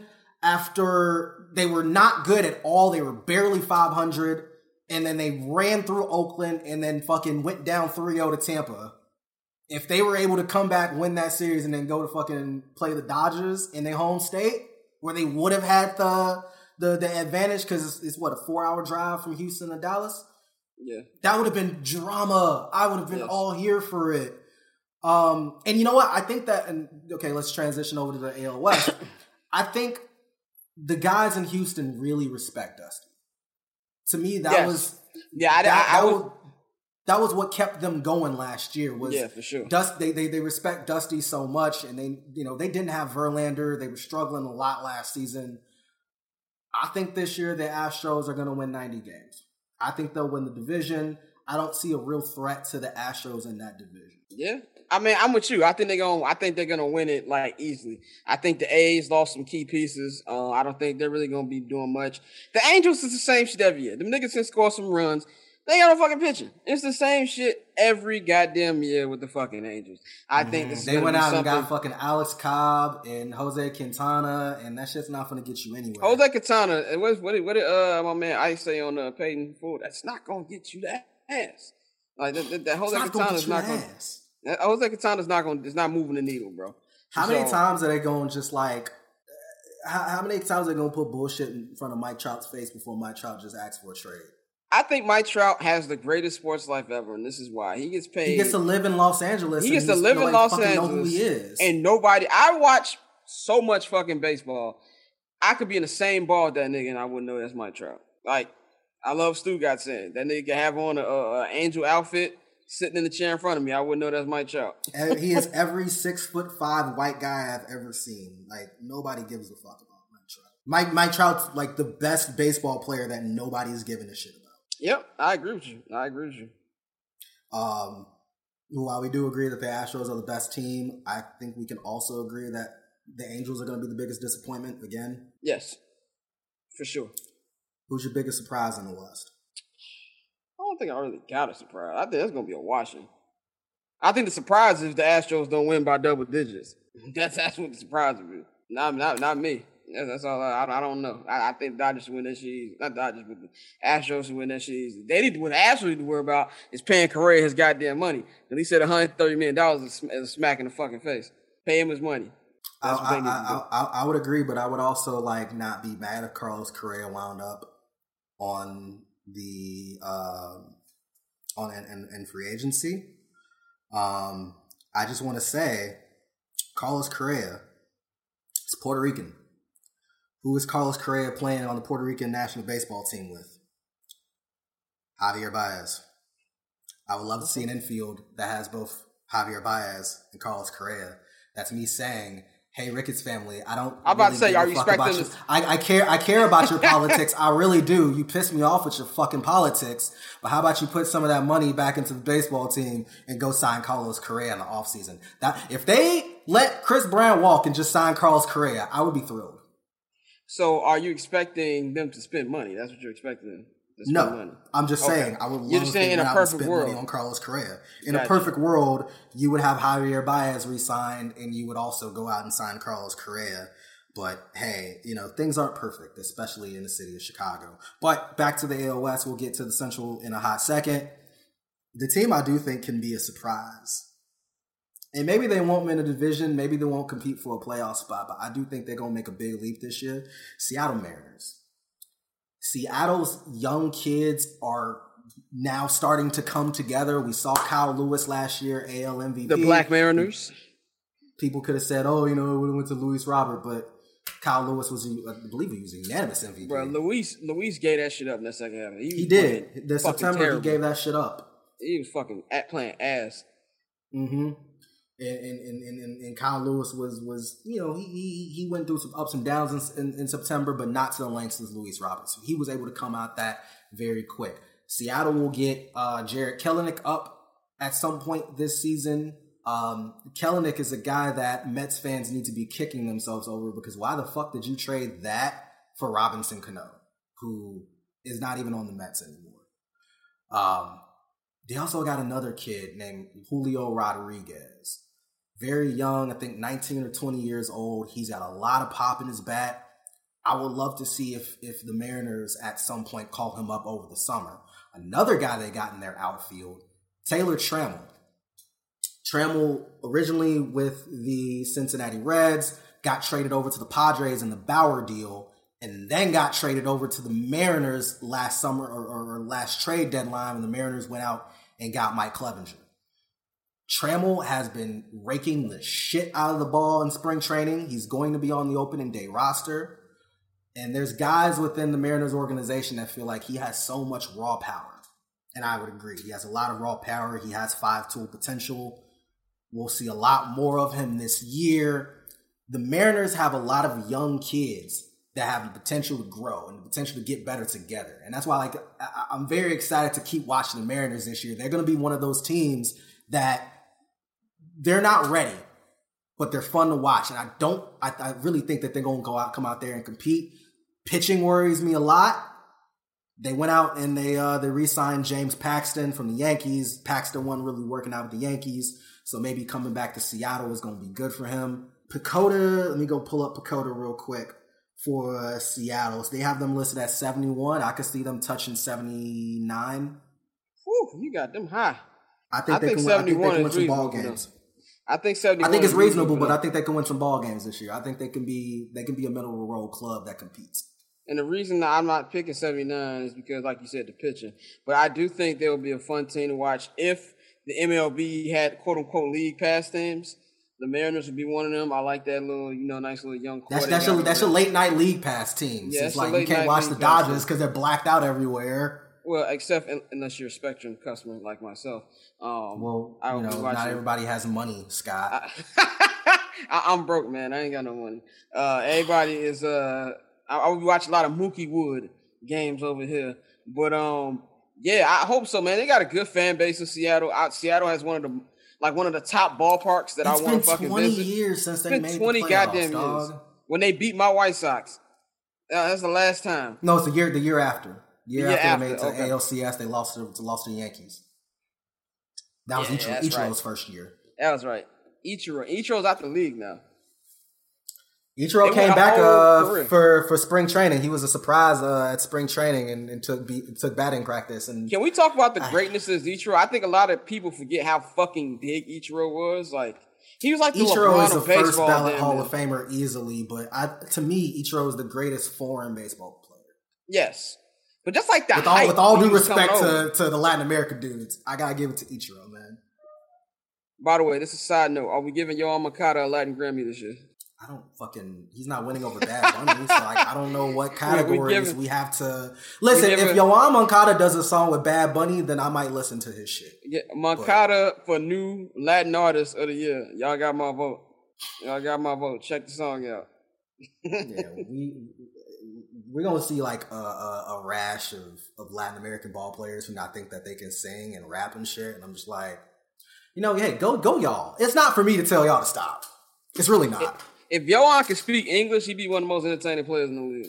after they were not good at all, they were barely five hundred, and then they ran through Oakland and then fucking went down three oh to Tampa. If they were able to come back, win that series, and then go to fucking play the Dodgers in their home state, where they would have had the the, the advantage because it's, it's, what, a four-hour drive from Houston to Dallas? Yeah. That would have been drama. I would have been yes. all here for it. Um, and you know what? I think that, and okay, let's transition over to the A L West. I think the guys in Houston really respect Dusty. To me, that yes. was... Yeah, I, that, I, I, I would... That was what kept them going last year. Was yeah, for sure. Dust, they, they they respect Dusty so much, and they you know they didn't have Verlander. They were struggling a lot last season. I think this year the Astros are going to win ninety games. I think they'll win the division. I don't see a real threat to the Astros in that division. Yeah, I mean, I'm with you. I think they're going. I think they're going to win it like easily. I think the A's lost some key pieces. Uh, I don't think they're really going to be doing much. The Angels is the same shit every year. Them niggas can score some runs. They got no fucking pitching. It's the same shit every goddamn year with the fucking Angels. I mm-hmm. think this is they went out something. and got fucking Alex Cobb and Jose Quintana, and that shit's not gonna get you anywhere. Jose Quintana, what what did, what did uh my man Ice say on uh, Peyton Ford? That's not gonna get you that ass. Like that, that, that Jose Quintana's not gonna. That, Jose Quintana's not gonna. It's not moving the needle, bro. How so, many times are they going just like? How, how many times are they gonna put bullshit in front of Mike Trout's face before Mike Trout just asks for a trade? I think Mike Trout has the greatest sports life ever, and this is why. He gets paid. He gets to live in Los Angeles. He gets to live in Los Angeles. Know who he is. And nobody... I watch so much fucking baseball. I could be in the same ball with that nigga, and I wouldn't know that's Mike Trout. Like, I love Stu got saying. That nigga can have on an a angel outfit, sitting in the chair in front of me. I wouldn't know that's Mike Trout. He is every six foot five white guy I've ever seen. Like, nobody gives a fuck about Mike Trout. Mike, Mike Trout's like the best baseball player that nobody's giving a shit about. Yep, I agree with you. I agree with you. Um, while we do agree that the Astros are the best team, I think we can also agree that the Angels are going to be the biggest disappointment again. Yes, for sure. Who's your biggest surprise in the West? I don't think I really got a surprise. I think that's going to be a washing. I think the surprise is if the Astros don't win by double digits. That's that's what the surprise would be. Not not not me. Yeah, that's all. I, I don't know. I, I think Dodgers win that shit. Not Dodgers, but the Astros win that shit. They need to, what the Astros need to worry about is paying Correa his goddamn money. And he said one hundred thirty million dollars is a smack in the fucking face. Pay him his money. That's I, what they need I, to do. I, I, I would agree, but I would also like not be mad if Carlos Correa wound up on the um, on in, in free agency. Um, I just want to say, Carlos Correa is Puerto Rican. Who is Carlos Correa playing on the Puerto Rican national baseball team with? Javier Baez. I would love to see an infield that has both Javier Baez and Carlos Correa. That's me saying, Hey, Ricketts family, I don't. I'm about really to say, are you expecting this? I, I care. I care about your politics. I really do. You piss me off with your fucking politics. But how about you put some of that money back into the baseball team and go sign Carlos Correa in the offseason? That if they let Chris Bryant walk and just sign Carlos Correa, I would be thrilled. So, are you expecting them to spend money? That's what you're expecting. No, money. I'm just okay. saying I would love You're just saying in a perfect world money on Carlos Correa. In gotcha. a perfect world, you would have Javier Baez re-signed, and you would also go out and sign Carlos Correa. But hey, you know things aren't perfect, especially in the city of Chicago. But back to the A L West, we'll get to the Central in a hot second. The team I do think can be a surprise, and maybe they won't win a division, maybe they won't compete for a playoff spot, but I do think they're gonna make a big leap this year. Seattle Mariners. Seattle's young kids are now starting to come together. We saw Kyle Lewis last year, A L M V P. The Black Mariners. People could have said, oh, you know, it would have went to Luis Robert, but Kyle Lewis was, I believe he was a unanimous M V P. Bro, Luis, Luis gave that shit up in that second half. He, he did. The September, terrible. He gave that shit up. He was fucking at playing ass. Mm-hmm. And, and, and, and, and Kyle Lewis was, was you know, he, he he went through some ups and downs in, in, in September, but not to the lengths as Luis Roberts. He was able to come out that very quick. Seattle will get uh, Jared Kelenic up at some point this season. Um, Kelenic is a guy that Mets fans need to be kicking themselves over because why the fuck did you trade that for Robinson Cano, who is not even on the Mets anymore? Um, they also got another kid named Julio Rodriguez. Very young, I think nineteen or twenty years old. He's got a lot of pop in his bat. I would love to see if if the Mariners at some point call him up over the summer. Another guy they got in their outfield, Taylor Trammell. Trammell, originally with the Cincinnati Reds, got traded over to the Padres in the Bauer deal, and then got traded over to the Mariners last summer or, or, or last trade deadline when the Mariners went out and got Mike Clevinger. Trammell has been raking the shit out of the ball in spring training. He's going to be on the opening day roster. And there's guys within the Mariners organization that feel like he has so much raw power. And I would agree. He has a lot of raw power. He has five-tool potential. We'll see a lot more of him this year. The Mariners have a lot of young kids that have the potential to grow and the potential to get better together. And that's why like I- I'm very excited to keep watching the Mariners this year. They're going to be one of those teams that they're not ready, but they're fun to watch. And I don't, I, I really think that they're going to go out, come out there and compete. Pitching worries me a lot. They went out and they uh, they re-signed James Paxton from the Yankees. Paxton wasn't really working out with the Yankees, so maybe coming back to Seattle is going to be good for him. Pacoda, let me go pull up Pacoda real quick for uh, Seattle. So they have them listed at seventy-one. I could see them touching seventy-nine. Whew, you got them high. I think, I they think can, seventy-one I think they can win is some reasonable ball games. I think seventy-one. I think it's is reasonable, but I think they can win some ball games this year. I think they can be they can be a middle of the road club that competes. And the reason that I'm not picking seventy-nine is because, like you said, the pitching. But I do think there will be a fun team to watch if the M L B had quote unquote league pass teams. The Mariners would be one of them. I like that little, you know, nice little young core. That's that's your that's your late night league pass team. Yeah, it's like you can't watch the Dodgers because they're blacked out everywhere. Well, except in, unless you're a Spectrum customer like myself. Um, well, I you know, not everybody has money, Scott. I, I, I'm broke, man. I ain't got no money. Uh, everybody is. Uh, I, I watch a lot of Mookie Wood games over here, but um, yeah, I hope so, man. They got a good fan base in Seattle. Out Seattle has one of the like one of the top ballparks that it's I want to fucking visit. It's been twenty years since they made twenty the playoffs, goddamn dog. years when they beat my White Sox. Uh, that's the last time. No, it's the year the year after. Year, year after, after they made it to okay. A L C S, they lost to, to lost to the Yankees. That was yeah, Ichiro, Ichiro's right. first year. That was right. Ichiro, Ichiro's out the league now. Ichiro they came back uh, for, for spring training. He was a surprise uh, at spring training and, and took be, took batting practice. And can we talk about the greatness of Ichiro? I think a lot of people forget how fucking big Ichiro was. Like he was like the Ichiro LeBron is a of baseball, first ballot Hall man. of Famer easily, but I, to me, Ichiro is the greatest foreign baseball player. Yes. But just like that, with all, with all due respect to, to the Latin American dudes, I gotta give it to Ichiro, man. By the way, this is a side note. Are we giving Yoan Moncada a Latin Grammy this year? I don't fucking. He's not winning over Bad Bunny, so like I don't know what categories yeah, giving, we have to listen. If giving, Yoan Moncada does a song with Bad Bunny, then I might listen to his shit. Yeah, Moncada but, for new Latin artist of the year. Y'all got my vote. Y'all got my vote. Check the song out. Yeah, we we're gonna see like a, a, a rash of, of Latin American ball players who not think that they can sing and rap and shit. And I'm just like, you know, hey, go go y'all. It's not for me to tell y'all to stop. It's really not. If, if Yohan could speak English, he'd be one of the most entertaining players in the league.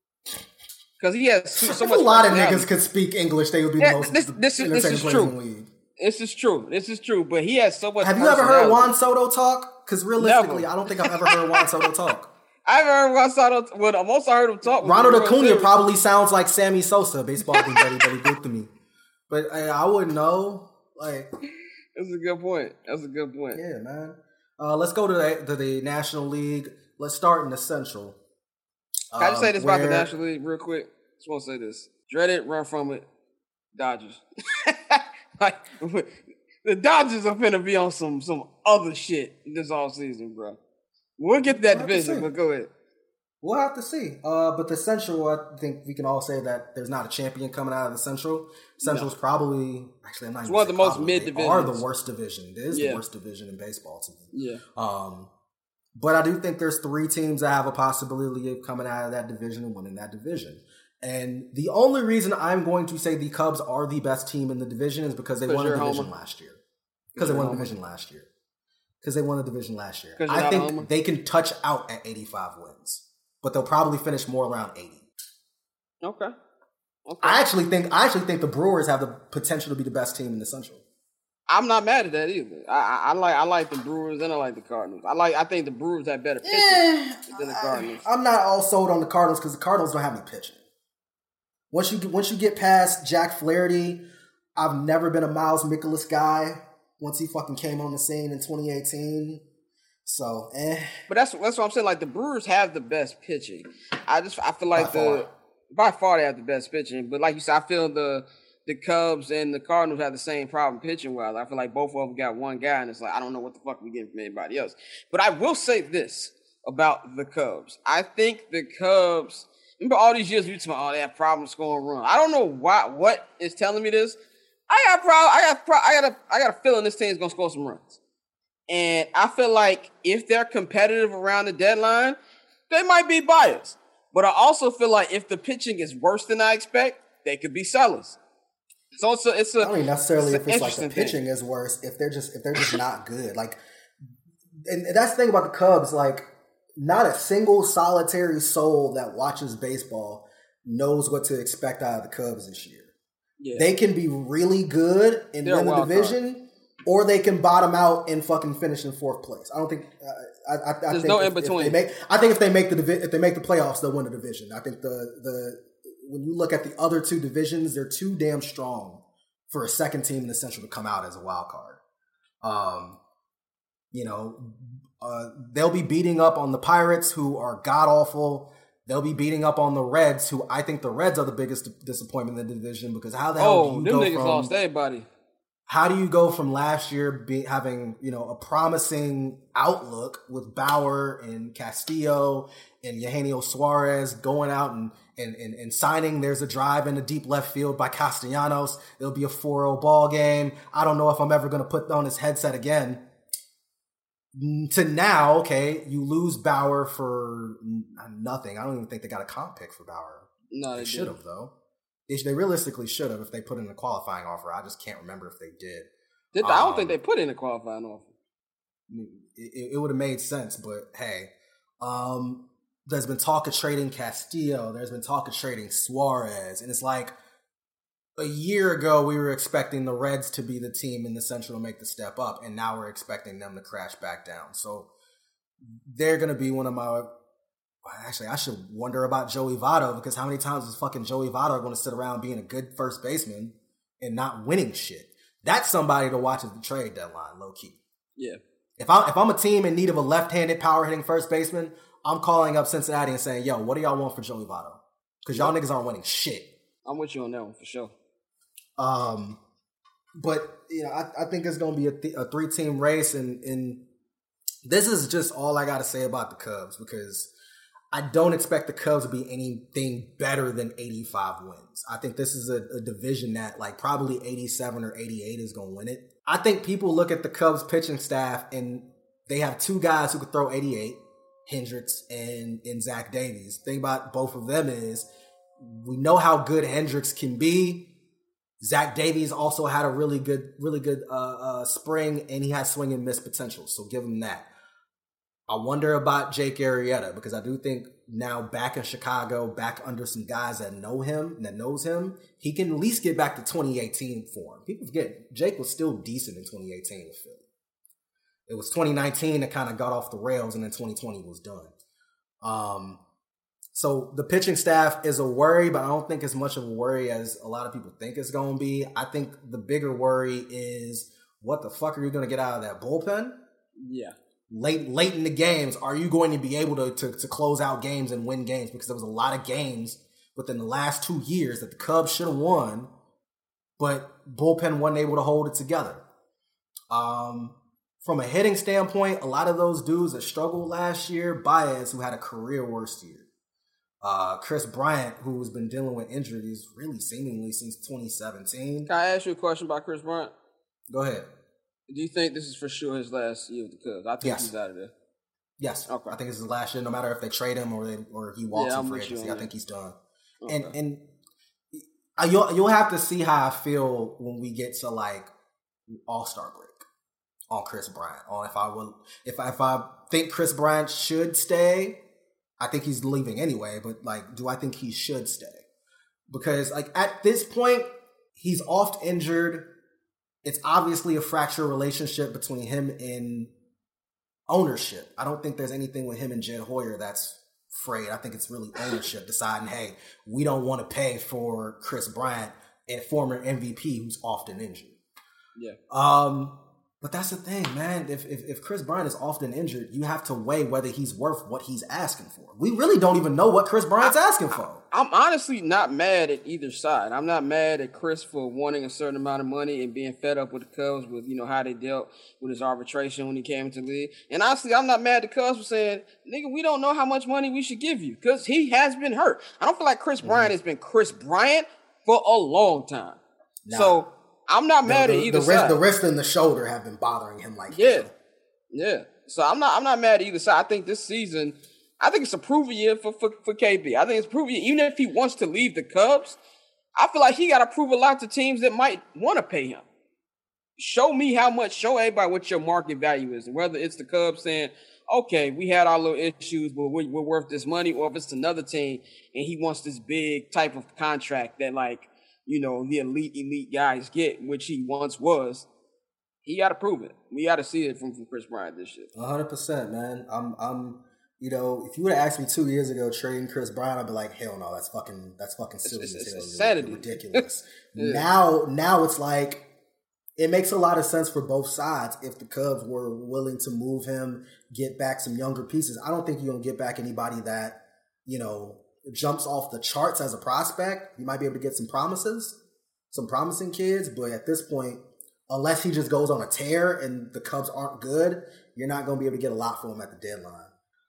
Because he has so, so if much. A lot of niggas could speak English. They would be yeah, the most this, this, entertaining this is players true. in the league. This is true. This is true. But he has so much. Have you ever heard Juan Soto talk? Because realistically, Never. I don't think I've ever heard Juan Soto talk. I've heard Juan Soto. Well, I've also heard him talk. Ronald Acuna probably sounds like Sammy Sosa. Baseball be very, very good to me. But I, I wouldn't know. Like, that's a good point. That's a good point. Yeah, man. Uh, let's go to the, to the National League. Let's start in the Central. Can I just say this uh, where... about the National League real quick? Just want to say this. Dread it, run from it. Dodgers. Like, the Dodgers are finna be on some some other shit this offseason, bro. We'll get to that we'll division, but go ahead. We'll have to see. Uh, but the Central, I think we can all say that there's not a champion coming out of the Central. Central's no. probably actually I'm not it's even one of the most probably, mid divisions. Are the worst division. It is yeah. the worst division in baseball to me. Yeah. Um, but I do think there's three teams that have a possibility of coming out of that division and winning that division. And the only reason I'm going to say the Cubs are the best team in the division is because they won a division homer. last year. Because they won a division last year. Because they won the division last year. I think they can touch out at eighty-five wins. But they'll probably finish more around eighty. Okay. Okay. I actually think I actually think the Brewers have the potential to be the best team in the Central. I'm not mad at that either. I, I, I like I like the Brewers and I like the Cardinals. I like I think the Brewers have better pitching yeah, than the Cardinals. I, I'm not all sold on the Cardinals because the Cardinals don't have any pitching. Once you once you get past Jack Flaherty, I've never been a Miles Mikolas guy. Once he fucking came on the scene in twenty eighteen. So, eh. But that's that's what I'm saying. Like the Brewers have the best pitching. I just I feel like by the far. by far they have the best pitching. But like you said, I feel the the Cubs and the Cardinals have the same problem pitching wise. I feel like both of them got one guy, and it's like I don't know what the fuck we get from anybody else. But I will say this about the Cubs. I think the Cubs. Remember all these years we talking about, oh, they have problems scoring runs. I don't know why. What is telling me this? I got pro. I got pro, I got a. I got a feeling this team's gonna score some runs. And I feel like if they're competitive around the deadline, they might be biased. But I also feel like if the pitching is worse than I expect, they could be sellers. So it's a, it's a I don't mean necessarily it's if it's like the pitching thing. is worse, if they're just if they're just not good. Like, and that's the thing about the Cubs. Like, not a single solitary soul that watches baseball knows what to expect out of the Cubs this year. Yeah. They can be really good and they're win the division. Card. Or they can bottom out and fucking finish in fourth place. I don't think. Uh, I, I, I There's think no if, in between. If they make, I think if they make the divi- if they make the playoffs, they'll win the division. I think the the when you look at the other two divisions, they're too damn strong for a second team in the Central to come out as a wild card. Um, you know, uh, they'll be beating up on the Pirates, who are god awful. They'll be beating up on the Reds, who I think the Reds are the biggest disappointment in the division because how the hell oh, do you them go niggas from lost everybody. How do you go from last year be, having, you know, a promising outlook with Bauer and Castillo and Eugenio Suarez going out and, and, and, and signing? There's a drive in the deep left field by Castellanos. There'll be a four oh ball game. I don't know if I'm ever going to put on his headset again. To now, okay, you lose Bauer for nothing. I don't even think they got a comp pick for Bauer. No, they, they should have, though. They realistically should have if they put in a qualifying offer. I just can't remember if they did. did um, I don't think they put in a qualifying offer. It, it would have made sense, but hey. Um, there's been talk of trading Castillo. There's been talk of trading Suarez. And it's like a year ago we were expecting the Reds to be the team in the Central to make the step up, and now we're expecting them to crash back down. So they're going to be one of my... Actually, I should wonder about Joey Votto because how many times is fucking Joey Votto going to sit around being a good first baseman and not winning shit? That's somebody to watch at the trade deadline, low key. Yeah. If I if I'm a team in need of a left-handed power hitting first baseman, I'm calling up Cincinnati and saying, "Yo, what do y'all want for Joey Votto? Because y'all niggas aren't winning shit." I'm with you on that one for sure. Um, but you know, I, I think it's going to be a, th- a three-team race, and and this is just all I got to say about the Cubs because I don't expect the Cubs to be anything better than eighty-five wins. I think this is a, a division that like probably eighty-seven or eighty-eight is going to win it. I think people look at the Cubs pitching staff and they have two guys who could throw eighty-eight, Hendricks and, and Zach Davies. The thing about both of them is we know how good Hendricks can be. Zach Davies also had a really good, really good uh, uh, spring, and he has swing and miss potential. So give him that. I wonder about Jake Arrieta, because I do think now back in Chicago, back under some guys that know him, that knows him, he can at least get back to twenty eighteen form. People forget, Jake was still decent in twenty eighteen with Philly. It was twenty nineteen that kind of got off the rails, and then twenty twenty was done. Um, so the pitching staff is a worry, but I don't think it's much of a worry as a lot of people think it's going to be. I think the bigger worry is, what the fuck are you going to get out of that bullpen? Yeah. Late late in the games, are you going to be able to, to to close out games and win games? Because there was a lot of games within the last two years that the Cubs should have won, but bullpen wasn't able to hold it together. Um, from a hitting standpoint, a lot of those dudes that struggled last year, Baez, who had a career worst year, uh, Chris Bryant, who's been dealing with injuries really seemingly since twenty seventeen. Can I ask you a question about Chris Bryant? Go ahead. Do you think this is for sure his last year with the Cubs? I think yes. he's out of there. Yes. Okay. I think this is his last year, no matter if they trade him or they, or he walks yeah, in free agency. I think he's done. Okay. And and you'll you'll have to see how I feel when we get to like All-Star break on Chris Bryant. On if I will if I, if I think Chris Bryant should stay, I think he's leaving anyway. But like, do I think he should stay? Because like at this point, he's oft injured. It's obviously a fractured relationship between him and ownership. I don't think there's anything with him and Jed Hoyer that's frayed. I think it's really ownership deciding, hey, we don't want to pay for Chris Bryant, a former M V P who's often injured. Yeah. Um, but that's the thing, man. If, if if Chris Bryant is often injured, you have to weigh whether he's worth what he's asking for. We really don't even know what Chris Bryant's asking for. I'm honestly not mad at either side. I'm not mad at Chris for wanting a certain amount of money and being fed up with the Cubs with, you know, how they dealt with his arbitration when he came into the league. And honestly, I'm not mad at the Cubs for saying, nigga, we don't know how much money we should give you because he has been hurt. I don't feel like Chris mm-hmm. Bryant has been Chris Bryant for a long time. Nah. So I'm not mad the, the, at either the wrist, side. The wrist and the shoulder have been bothering him like yeah, that. Yeah. So I'm not I'm not mad at either side. I think this season, I think it's a prove year for, for, for K B. I think it's a prove year. Even if he wants to leave the Cubs, I feel like he got to prove a lot to teams that might want to pay him. Show me how much, show everybody what your market value is. And whether it's the Cubs saying, okay, we had our little issues, but we're, we're worth this money, or if it's another team and he wants this big type of contract that, like, you know, the elite, elite guys get, which he once was, he got to prove it. We got to see it from, from Chris Bryant this year. one hundred percent, man. I'm, I'm, you know, if you would have asked me two years ago trading Chris Bryant, I'd be like, hell no, that's fucking, that's fucking silly. It's, it's, it's insanity. Ridiculous. yeah. Now, now it's like, it makes a lot of sense for both sides if the Cubs were willing to move him, get back some younger pieces. I don't think you're going to get back anybody that, you know, jumps off the charts as a prospect. You might be able to get some promises, some promising kids, but at this point, unless he just goes on a tear and the Cubs aren't good, you're not going to be able to get a lot for him at the deadline.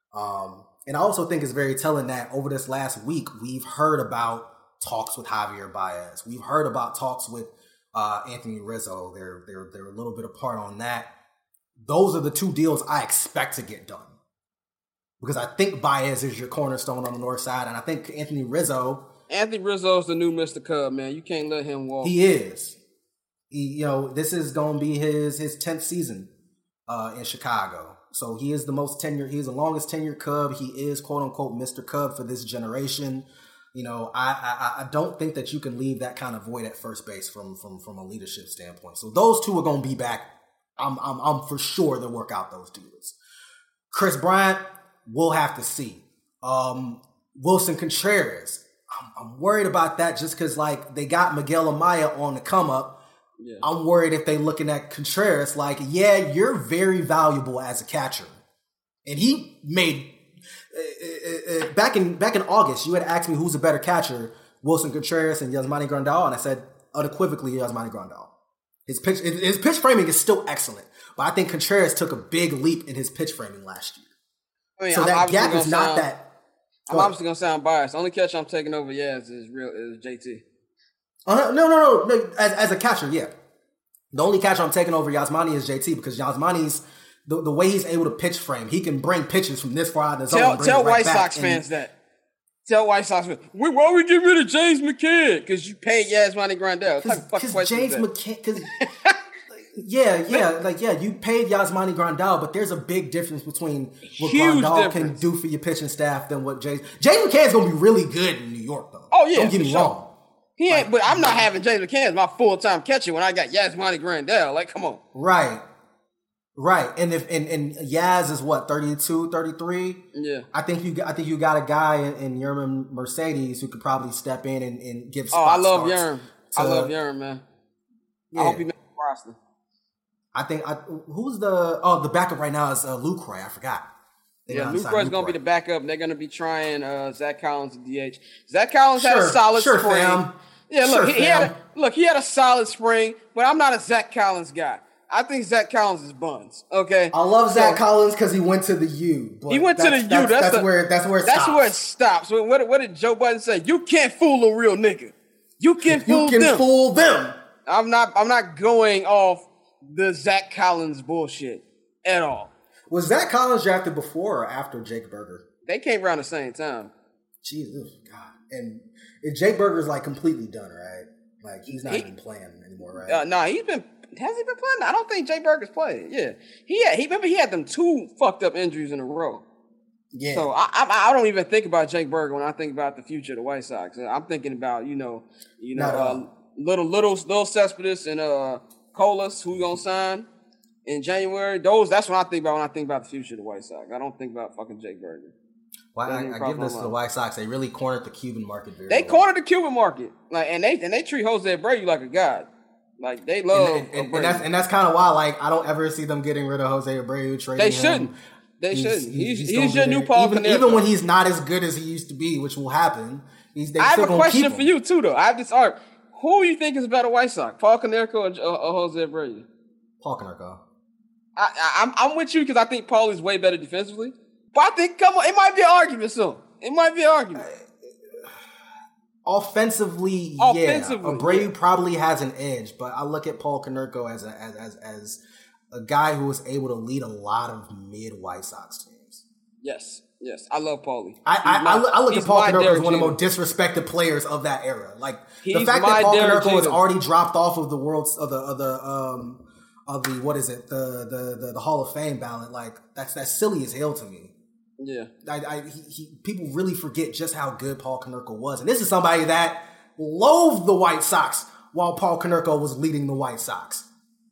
Um, and I also think it's very telling that over this last week, we've heard about talks with Javier Baez. We've heard about talks with uh, Anthony Rizzo. They're, they're, they're a little bit apart on that. Those are the two deals I expect to get done. Because I think Baez is your cornerstone on the north side, and I think Anthony Rizzo... Anthony Rizzo's the new Mister Cub, man. You can't let him walk. He is. He, you know, this is going to be his his tenth season uh, in Chicago. So he is the most tenured, he's the longest tenured Cub. He is, quote unquote, Mister Cub for this generation. You know, I, I I don't think that you can leave that kind of void at first base from from from a leadership standpoint. So those two are going to be back. I'm I'm I'm for sure they'll work out those deals. Chris Bryant, we'll have to see. Um, Wilson Contreras, I'm, I'm worried about that just because like they got Miguel Amaya on the come up. Yeah. I'm worried if they looking at Contreras like, yeah, you're very valuable as a catcher. And he made uh, uh, uh, back in back in August, you had asked me who's a better catcher, Wilson Contreras and Yasmani Grandal, and I said unequivocally Yasmani Grandal. His pitch his pitch framing is still excellent, but I think Contreras took a big leap in his pitch framing last year. I mean, so I'm that gap is not sound, that. I'm obviously gonna sound biased. The only catcher I'm taking over Yaz is real is J T. Uh, no, no, no, no. As, as a catcher, yeah. The only catcher I'm taking over Yasmani is J T because Yasmani's the, the way he's able to pitch frame, he can bring pitches from this far out of the zone. Tell, and bring tell it right White back. Sox and, fans that. Tell White Sox fans, why would we get rid of James McCann? Because you paid Yasmani Grandal. Because James McCann, because yeah, yeah, like yeah, you paid Yasmani Grandal, but there's a big difference between what Huge Grandal difference. can do for your pitching staff than what James James McCann's gonna be really good in New York though. Oh yeah, don't get for me sure. wrong. He ain't, Like, but I'm not having James McCann as my full time catcher when I got Yasmani Grandal. Like, come on. Right. Right. And if and, and Yaz is what, thirty-two, thirty-three? Yeah. I think you I think you got a guy in, in Yerman Mercedes who could probably step in and, and give Oh, spot I love starts Yerm. to- I love Yerm, man. Yeah. I hope he makes the roster. I think I, who's the oh the backup right now is uh, Lucroy. I forgot. They Yeah, got to sign Lucroy's going to be Lucroy. the backup. They're going to be trying uh, Zach Collins at D H. Zach Collins had Sure, a solid sure, spring. fam. Yeah, look, Sure, he, he had fam. a, look, he had a solid spring, but I'm not a Zach Collins guy. I think Zach Collins is buns. Okay, I love Zach So, Collins because he went to the U. But He went to that's- the U. That's, That's that's the- where that's where it That's stops. where it stops. What, what, what did Joe Budden say? You can't fool a real nigga. You can fool you can them. fool them. I'm not. I'm not going off the Zach Collins bullshit at all. Was Zach Collins drafted before or after Jake Berger? They came around the same time. Jesus, God. And and Jake Berger's like completely done, right? Like he's not He- even playing anymore, right? Uh, nah, he's been. Has he been playing? I don't think Jay Berger's played. Yeah, he had. He remember he had them two fucked up injuries in a row. yeah. So I, I I don't even think about Jake Berger when I think about the future of the White Sox. I'm thinking about you know you know Not at uh, all. little little little Cespedes and uh Colas who gonna sign in January. Those that's what I think about when I think about the future of the White Sox. I don't think about fucking Jake Berger. Well, doesn't I, even I cross give my this to the mind. White Sox. They really cornered the Cuban market very They well. cornered the Cuban market, like, and they and they treat Jose Abreu like a god. Like they love and, and, and Abreu. that's and that's kind of why, like, I don't ever see them getting rid of Jose Abreu. Trading They him. shouldn't. They shouldn't. He's, he's, gonna your be new there. Paul even, Konerko. even when he's not as good as he used to be, which will happen. He's, they I have still a gonna question keep for him. you too, though. I have this art. Who do you think is a better White Sox, Paul Konerko or, or, or Jose Abreu? Paul Konerko. I, I, I'm I'm with you because I think Paul is way better defensively. But I think, come on, it might be an argument soon. It might be an argument. Offensively, Offensively, yeah, Abreu yeah. probably has an edge, but I look at Paul Konerko as a as, as as a guy who was able to lead a lot of mid White Sox teams. Yes, yes, I love Paulie. I He's I, my- I look, I look he's at Paul my Konerko as Derek one of the Jeter. most disrespected players of that era. Like the He's fact my that Paul Derek Konerko has Jeter. already dropped off of the world's of the of the um of the what is it the the the, the Hall of Fame ballot. Like that's that's silly as hell to me. Yeah, I, I he, he, people really forget just how good Paul Konerko was, and this is somebody that loathed the White Sox while Paul Konerko was leading the White Sox.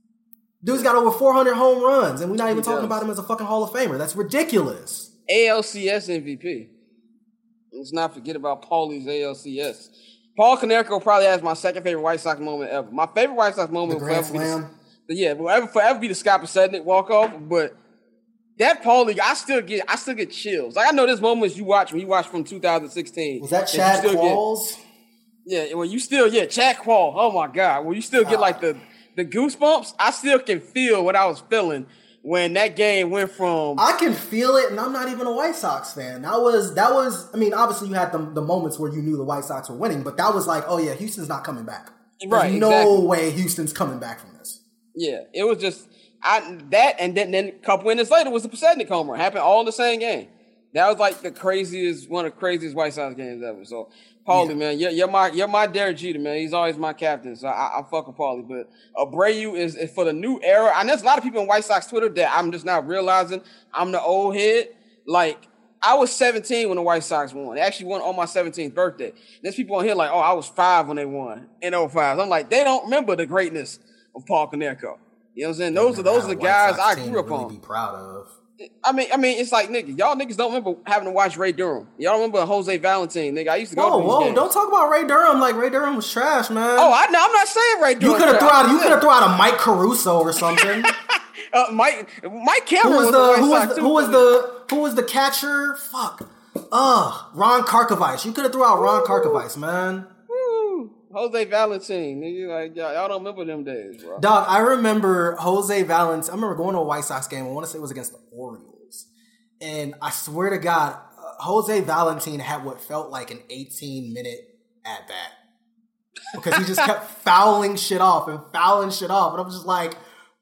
Dude's got over four hundred home runs, and we're not even He talking does. about him as a fucking Hall of Famer. That's ridiculous. A L C S M V P. Let's not forget about Paulie's A L C S. Paul Konerko probably has my second favorite White Sox moment ever. My favorite White Sox The moment will Grand forever be the, Slam. yeah, will ever forever be the Scott Sednick walk off. But that Paulie, I still get, I still get chills. Like I know there's moments you watch when you watch from two thousand sixteen. Was that you Chad still get- Qualls? Yeah, well, you still, yeah, Chad Quall. Oh my God, well, you still get like the the goosebumps. I still can feel what I was feeling when that game went from. I can feel it, and I'm not even a White Sox fan. That was that was. I mean, obviously you had the the moments where you knew the White Sox were winning, but that was like, oh yeah, Houston's not coming back. There's Right, no exactly. way Houston's coming back from this. Yeah, it was just I that, and then then a couple minutes later was the Sednick home run. Happened all in the same game. That was like the craziest, one of the craziest White Sox games ever. So, Paulie, Yeah. man, you're, you're my you're my Derek Jeter, man. He's always my captain. So I, I fuck with Paulie. But Abreu is, is for the new era. And there's a lot of people on White Sox Twitter that I'm just not realizing I'm the old head. Like I was seventeen when the White Sox won. They actually won on my seventeenth birthday. There's people on here like, oh, I was five when they won in oh five. I'm like, they don't remember the greatness of Paul Konerko. You know what I'm saying? Those are those are the White guys Sox I team grew to up really on. Be proud of. I mean, I mean, it's like nigga, y'all niggas don't remember having to watch Ray Durham. Y'all remember Jose Valentine, nigga. I used to go Whoa, to these whoa! games. Don't talk about Ray Durham like Ray Durham was trash, man. Oh, I know. I'm not saying Ray you Durham. could have thrown out. You I'm could have thrown out a Mike Caruso or something. uh, Mike Mike who Cameron was was, the the who White was Sox the, too. who was the who was the catcher? Fuck. Ugh, Ron Karkovice. You could have threw out Ron Karkovice, man. Woo. Jose Valentine, nigga. Like y'all, y'all don't remember them days, bro. Dog, I remember Jose Valentine. I remember going to a White Sox game. I want to say it was against the Orioles. And I swear to God, uh, Jose Valentine had what felt like an eighteen minute at bat. Because he just kept fouling shit off and fouling shit off. And I'm just like,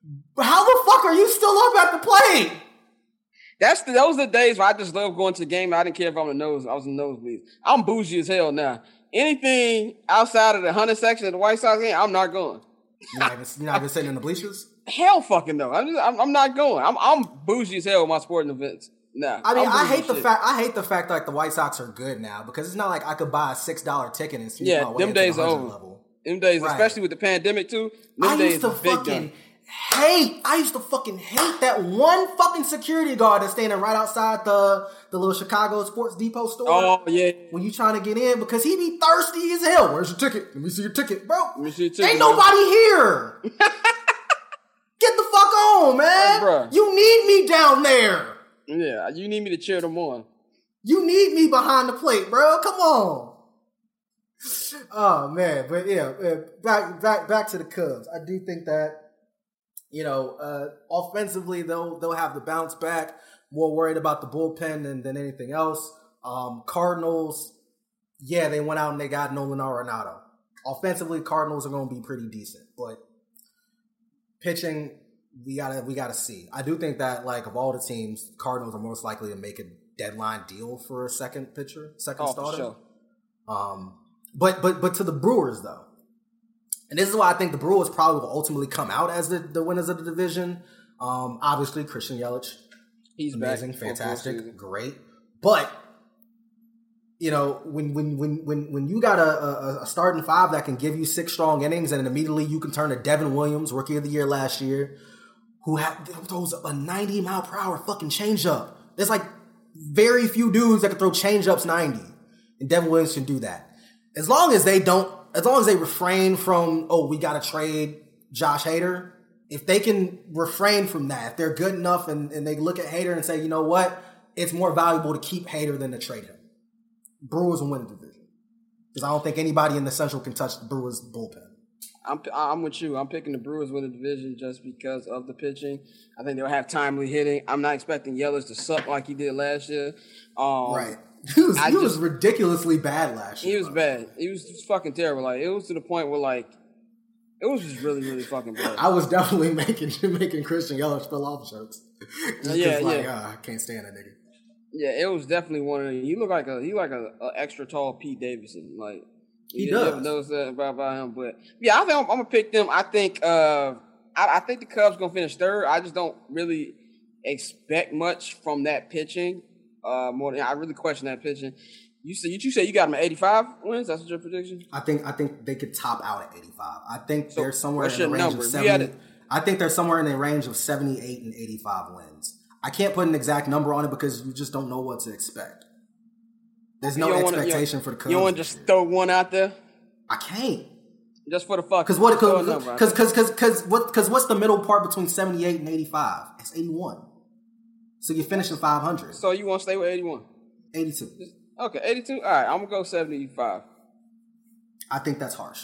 How the fuck are you still up at the plate? That's the, those are the days where I just love going to the game. I didn't care if I'm in the nose. I was in the nosebleeds. I'm bougie as hell now. Anything outside of the hundred section of the White Sox game, I'm not going. You're not even, you're not even sitting in the bleachers? Hell fucking no. I'm, just, I'm, I'm not going. I'm, I'm bougie as hell with my sporting events. Nah, I mean, I hate the shit. fact. I hate the fact that like the White Sox are good now because it's not like I could buy a six dollar ticket and see yeah, my way them days the are over. Level. Them days, right. especially with the pandemic too. Them I days used to big fucking done. hate. I used to fucking hate that one fucking security guard that's standing right outside the the little Chicago Sports Depot store. Oh yeah. When you trying to get in because he be thirsty as hell. Where's your ticket? Let me see your ticket, bro. Let me see your ticket, Ain't man. nobody here. Get the fuck on, man. Hey, you need me down there. Yeah, you need me to cheer them on. You need me behind the plate, bro. Come on. Oh man, but yeah, back back back to the Cubs. I do think that you know, uh, offensively they'll they'll have the bounce back. More worried about the bullpen than, than anything else. Um, Cardinals, yeah, they went out and they got Nolan Arenado. Offensively, Cardinals are going to be pretty decent, but pitching, we gotta we gotta see. I do think that like of all the teams, Cardinals are most likely to make a deadline deal for a second pitcher, second oh, starter. For sure. Um, but but but to the Brewers though, and this is why I think the Brewers probably will ultimately come out as the, the winners of the division. Um, obviously Christian Yelich, he's amazing, back. fantastic, great. But you know when when when when when you got a, a, a starting five that can give you six strong innings, and then immediately you can turn to Devin Williams, rookie of the year last year, who had throws a ninety mile per hour fucking changeup. There's like very few dudes that can throw changeups ninety. And Devin Williams can do that. As long as they don't, as long as they refrain from, oh, we got to trade Josh Hader. If they can refrain from that, if they're good enough and, and they look at Hader and say, you know what, it's more valuable to keep Hader than to trade him. Brewers will win the division. Because I don't think anybody in the Central can touch the Brewers bullpen. I'm I'm with you. I'm picking the Brewers with the division just because of the pitching. I think they'll have timely hitting. I'm not expecting Yelich to suck like he did last year. Um, right. He was I he just, was ridiculously bad last year. He was bad. He was just fucking terrible. Like it was to the point where like it was just really really fucking bad. I was definitely making making Christian Yelich fill off shirts. Just yeah, like, yeah. Uh, I can't stand that nigga. Yeah, it was definitely one of them. He looked like a he like a, a extra tall Pete Davidson. Like he you does. Never noticed that about, about him, but yeah, I think I'm, I'm gonna pick them. I think uh, I, I think the Cubs gonna finish third. I just don't really expect much from that pitching. Uh, more than I really question that pitching. You said you, you said you got them at eighty-five wins. That's your prediction. I think I think they could top out at eighty-five. I think So they're somewhere in what's the your range number? of You had seventy. it- I think they're somewhere in the range of seventy-eight and eighty-five wins. I can't put an exact number on it because you just don't know what to expect. There's no You don't wanna- expectation you- for the Cubs. You want to this just year. throw one out there I can't. just for the fuck? Because what? Just throw a number out Because there. because because because what? Because what's the middle part between seventy-eight and eighty-five? It's eighty-one. So you're finishing five hundred. So you want to stay with eighty-one? eighty-two. Okay, eighty-two. All right, I'm gonna go seventy-five. I think that's harsh.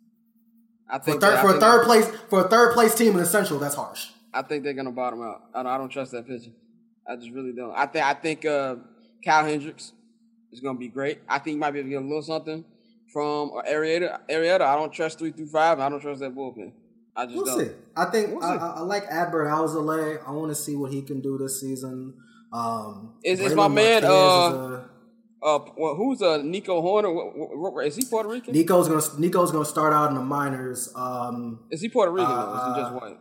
I For, think third, that- I for a think- third place for a third place team in the Central, that's harsh. I think they're gonna bottom out. I don't, I don't trust that pitcher. I just really don't. I think I think uh, Kyle Hendricks is gonna be great. I think he might be able to get a little something from Arrieta. Arrieta, I don't trust three through five. And I don't trust that bullpen. I just We'll don't. see. I think We'll I, see. I, I like Adbert Alzolay. I want to see what he can do this season. Um, Is- is Braylon my man, Marquez uh, is a- Uh, well, who's uh Nico Horner? What, what, what, is he Puerto Rican? Nico's gonna Nico's gonna start out in the minors. Um, Is he Puerto Rican though? Or is he Uh, just white?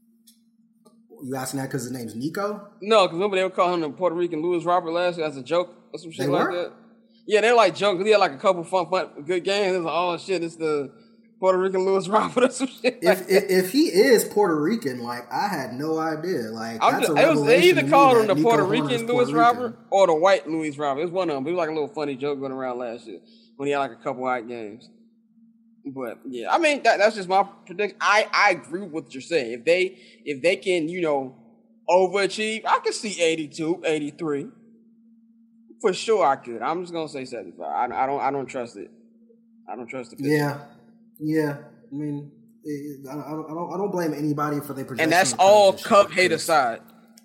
you asking that because his name's Nico? No, because remember they were calling him the Puerto Rican Louis Robert last year as a joke or some shit They like were? that. Yeah, they're like jokes. He had like a couple fun, fun, good games. It was like, oh shit, it's the Puerto Rican Louis Robert or some shit. If, like if if he is Puerto Rican, like I had no idea. Like I'm that's just, a it was, they revelation either to me called him that the Nico Puerto Horner is Rican Puerto Louis Robert Rican. or the white Louis Robert. It was one of them. It was like a little funny joke going around last year when he had like a couple white games. But yeah, I mean that, that's just my prediction. I, I agree with what you're saying. If they if they can, you know, overachieve, I could see eighty-two, eighty-three. For sure I could. I'm just gonna say seventy-five. I, I don't I don't trust it. I don't trust the pitcher. Yeah, yeah. I mean, it, I, I don't I don't blame anybody for their projection. And that's of Cubs all this year Cub hater because side.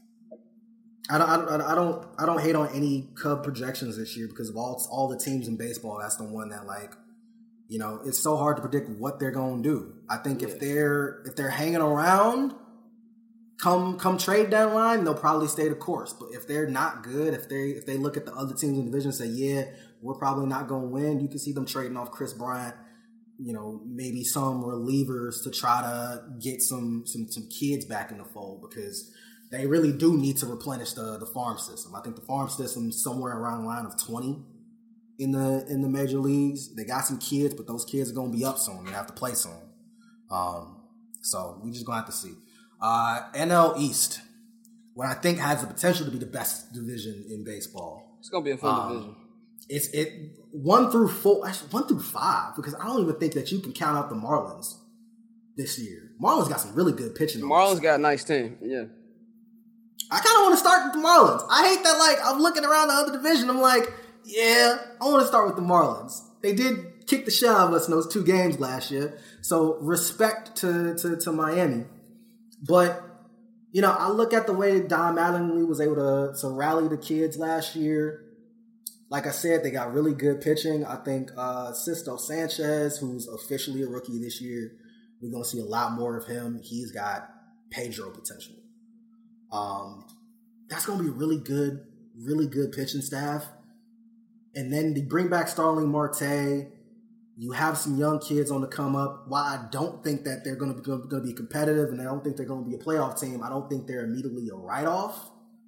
I don't, I don't, I don't, I don't hate on any Cub projections this year because of all all the teams in baseball. That's the one that, like, you know, it's so hard to predict what they're going to do. I think Yeah. if they're if they're hanging around, come come trade deadline, they'll probably stay the course. But if they're not good, if they if they look at the other teams in the division and say, yeah, we're probably not going to win, you can see them trading off Chris Bryant, you know, maybe some relievers to try to get some some some kids back in the fold, because they really do need to replenish the the farm system. I think the farm system is somewhere around the line of twenty in the in the major leagues. They got some kids, but those kids are going to be up soon. They have to play soon. Um, so we just going to have to see. Uh, N L East, what I think has the potential to be the best division in baseball. It's going to be a fun um, division. It's it one through four, actually one through five, because I don't even think that you can count out the Marlins this year. Marlins got some really good pitching. Marlins got a nice team, yeah. I kind of want to start with the Marlins. I hate that, like, I'm looking around the other division. I'm like, yeah, I want to start with the Marlins. They did kick the shit out of us in those two games last year. So respect to, to, to Miami. But, you know, I look at the way Don Mattingly was able to, to rally the kids last year. Like I said, they got really good pitching. I think uh, Sisto Sanchez, who's officially a rookie this year, we're going to see a lot more of him. He's got Pedro potential. Um, that's going to be really good, really good pitching staff. And then they bring back Starling Marte. You have some young kids on the come up. While I don't think that they're going to be, going to be competitive, and I don't think they're going to be a playoff team, I don't think they're immediately a write-off.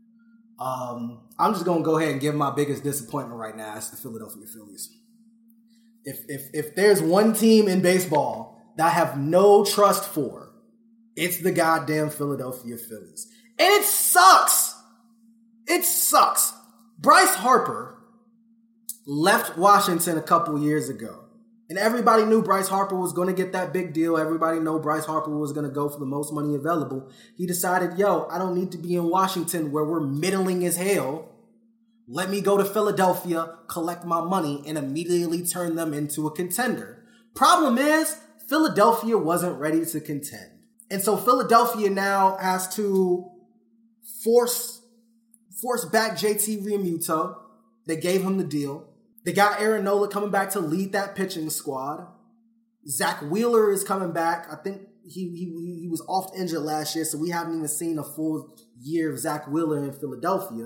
Um, I'm just going to go ahead and give my biggest disappointment right now. It's the Philadelphia Phillies. If if if there's one team in baseball that I have no trust for, it's the goddamn Philadelphia Phillies. And it sucks. It sucks. Bryce Harper left Washington a couple years ago. And everybody knew Bryce Harper was going to get that big deal. Everybody knew Bryce Harper was going to go for the most money available. He decided, yo, I don't need to be in Washington where we're middling as hell. Let me go to Philadelphia, collect my money, and immediately turn them into a contender. Problem is, Philadelphia wasn't ready to contend. And so Philadelphia now has to force, force back J T Realmuto. They gave him the deal. They got Aaron Nola coming back to lead that pitching squad. Zach Wheeler is coming back. I think he he he was oft injured last year, so we haven't even seen a full year of Zach Wheeler in Philadelphia.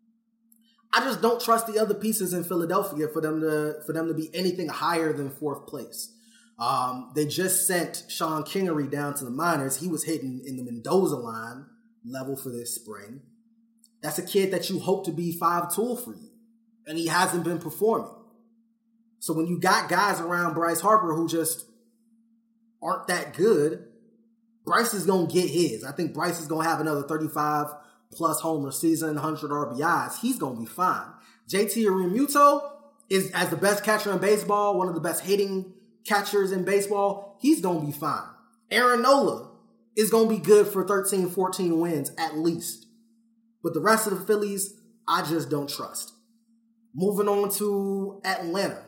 I just don't trust the other pieces in Philadelphia for them to for them to be anything higher than fourth place. Um, they just sent Sean Kingery down to the minors. He was hitting in the Mendoza line level for this spring. That's a kid that you hope to be five tool for you. And he hasn't been performing. So when you got guys around Bryce Harper who just aren't that good, Bryce is going to get his. I think Bryce is going to have another thirty-five plus homer season, one hundred R B Is. He's going to be fine. J T Realmuto is, as the best catcher in baseball, one of the best hitting catchers in baseball. He's going to be fine. Aaron Nola is going to be good for thirteen, fourteen wins at least. But the rest of the Phillies, I just don't trust. Moving on to Atlanta.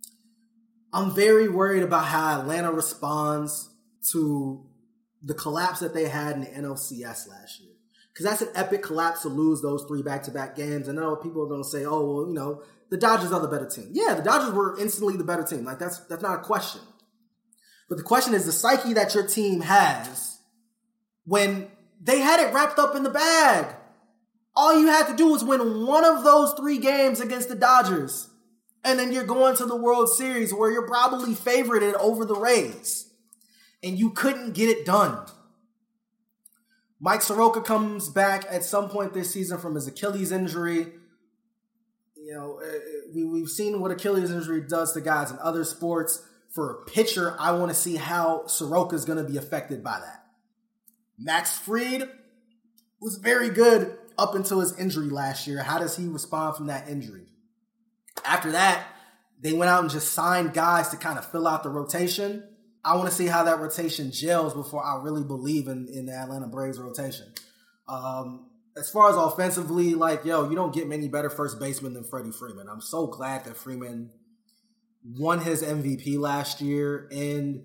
I'm very worried about how Atlanta responds to the collapse that they had in the N L C S last year. Because that's an epic collapse to lose those three back-to-back games. I know people are going to say, oh, well, you know, the Dodgers are the better team. Yeah, the Dodgers were instantly the better team. Like, that's that's not a question. But the question is the psyche that your team has when they had it wrapped up in the bag. All you had to do was win one of those three games against the Dodgers. And then you're going to the World Series where you're probably favorited over the Rays. And you couldn't get it done. Mike Soroka comes back at some point this season from his Achilles injury. You know, we, we've seen what Achilles injury does to guys in other sports. For a pitcher, I want to see how Soroka is going to be affected by that. Max Fried was very good up until his injury last year. How does he respond from that injury? After that, they went out and just signed guys to kind of fill out the rotation. I want to see how that rotation gels before I really believe in, in the Atlanta Braves rotation. Um, as far as offensively, like, yo, you don't get many better first basemen than Freddie Freeman. I'm so glad that Freeman won his M V P last year. And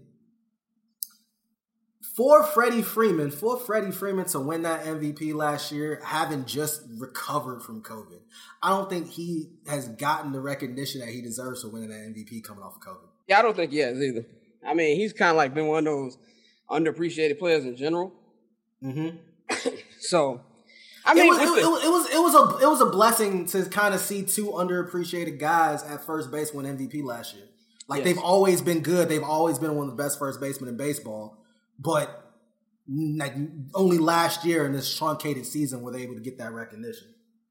for Freddie Freeman, for Freddie Freeman to win that M V P last year, having just recovered from COVID, I don't think he has gotten the recognition that he deserves for winning that M V P coming off of COVID. Yeah, I don't think he has either. I mean, he's kind of like been one of those underappreciated players in general. Mm-hmm. So, I mean, it was, with it, the, it, it was it was a it was a blessing to kind of see two underappreciated guys at first base win M V P last year. Like, yes. They've always been good. They've always been one of the best first basemen in baseball. But like only last year in this truncated season were they able to get that recognition.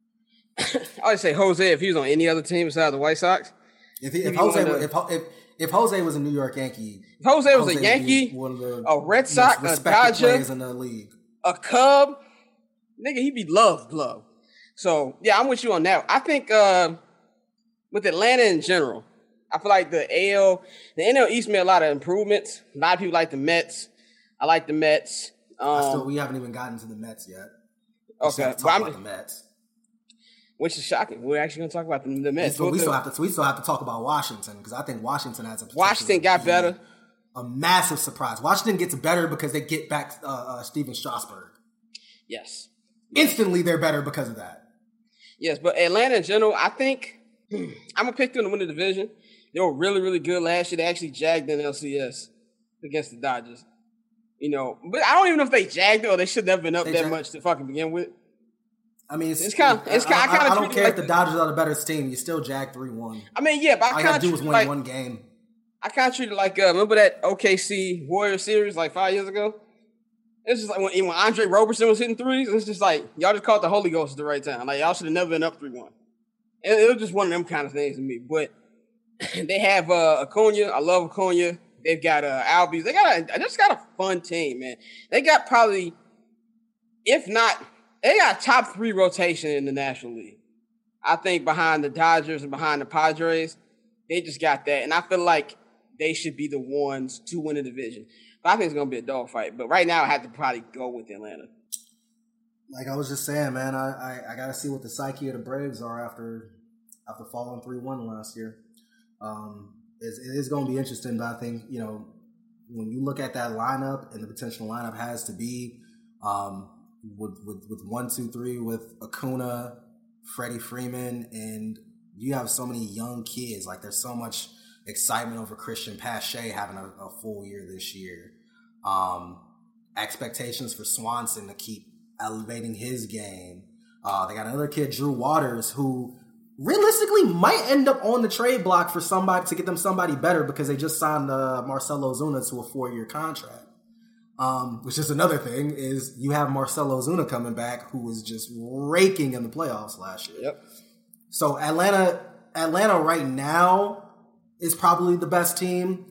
I would say Jose, if he was on any other team besides the White Sox. If, he, if, Jose, to, if, if, if Jose was a New York Yankee. If Jose was Jose a Yankee, one of the a Red Sox, a Dodger, in the league. a Cub, nigga, he'd be loved, loved. So, yeah, I'm with you on that. I think uh, with Atlanta in general, I feel like the A L, the N L East made a lot of improvements. A lot of people like the Mets. I like the Mets. Um, I still, we haven't even gotten to the Mets yet. We okay, talk about the Mets, which is shocking. We're actually going to talk about the, the Mets. But we still have to. We still have to talk about Washington because I think Washington has a Washington got better. A massive surprise. Washington gets better because they get back uh, uh, Steven Strasburg. Yes, instantly they're better because of that. Yes, but Atlanta in general, I think I'm gonna pick them to win the division. They were really, really good last year. They actually jagged in L C S against the Dodgers. You know, but I don't even know if they jagged it or they should have been up they that jag- much to fucking begin with. I mean, it's, it's kind of, it's kind. I, I, I, I don't care like if the Dodgers are the better team. You still jag three one. I mean, yeah, but I all you gotta do is win like, one game. I kind of treat it like uh, remember that O K C Warriors series like five years ago. It's just like when, when Andre Roberson was hitting threes. It's just like y'all just caught the Holy Ghost at the right time. Like y'all should have never been up three one. It, it was just one of them kind of things to me. But they have uh, Acuna. I love Acuna. They've got uh, Albies. They got a, just got a fun team, man. They got probably, if not, they got top three rotation in the National League. I think behind the Dodgers and behind the Padres, they just got that. And I feel like they should be the ones to win the division. But I think it's going to be a dogfight. But right now, I have to probably go with Atlanta. Like I was just saying, man, I, I, I got to see what the psyche of the Braves are after after falling three one last year. Um, it's, it is going to be interesting, but I think, you know, when you look at that lineup and the potential lineup has to be um, with, with, with one, two, three, with Acuna, Freddie Freeman, and you have so many young kids. Like there's so much excitement over Christian Pache having a, a full year this year. Um, expectations for Swanson to keep elevating his game. Uh, they got another kid, Drew Waters, who realistically might end up on the trade block for somebody to get them somebody better because they just signed uh, Marcelo Ozuna to a four-year contract. Um, which is another thing is you have Marcelo Ozuna coming back who was just raking in the playoffs last year. Yep. So Atlanta, Atlanta right now is probably the best team.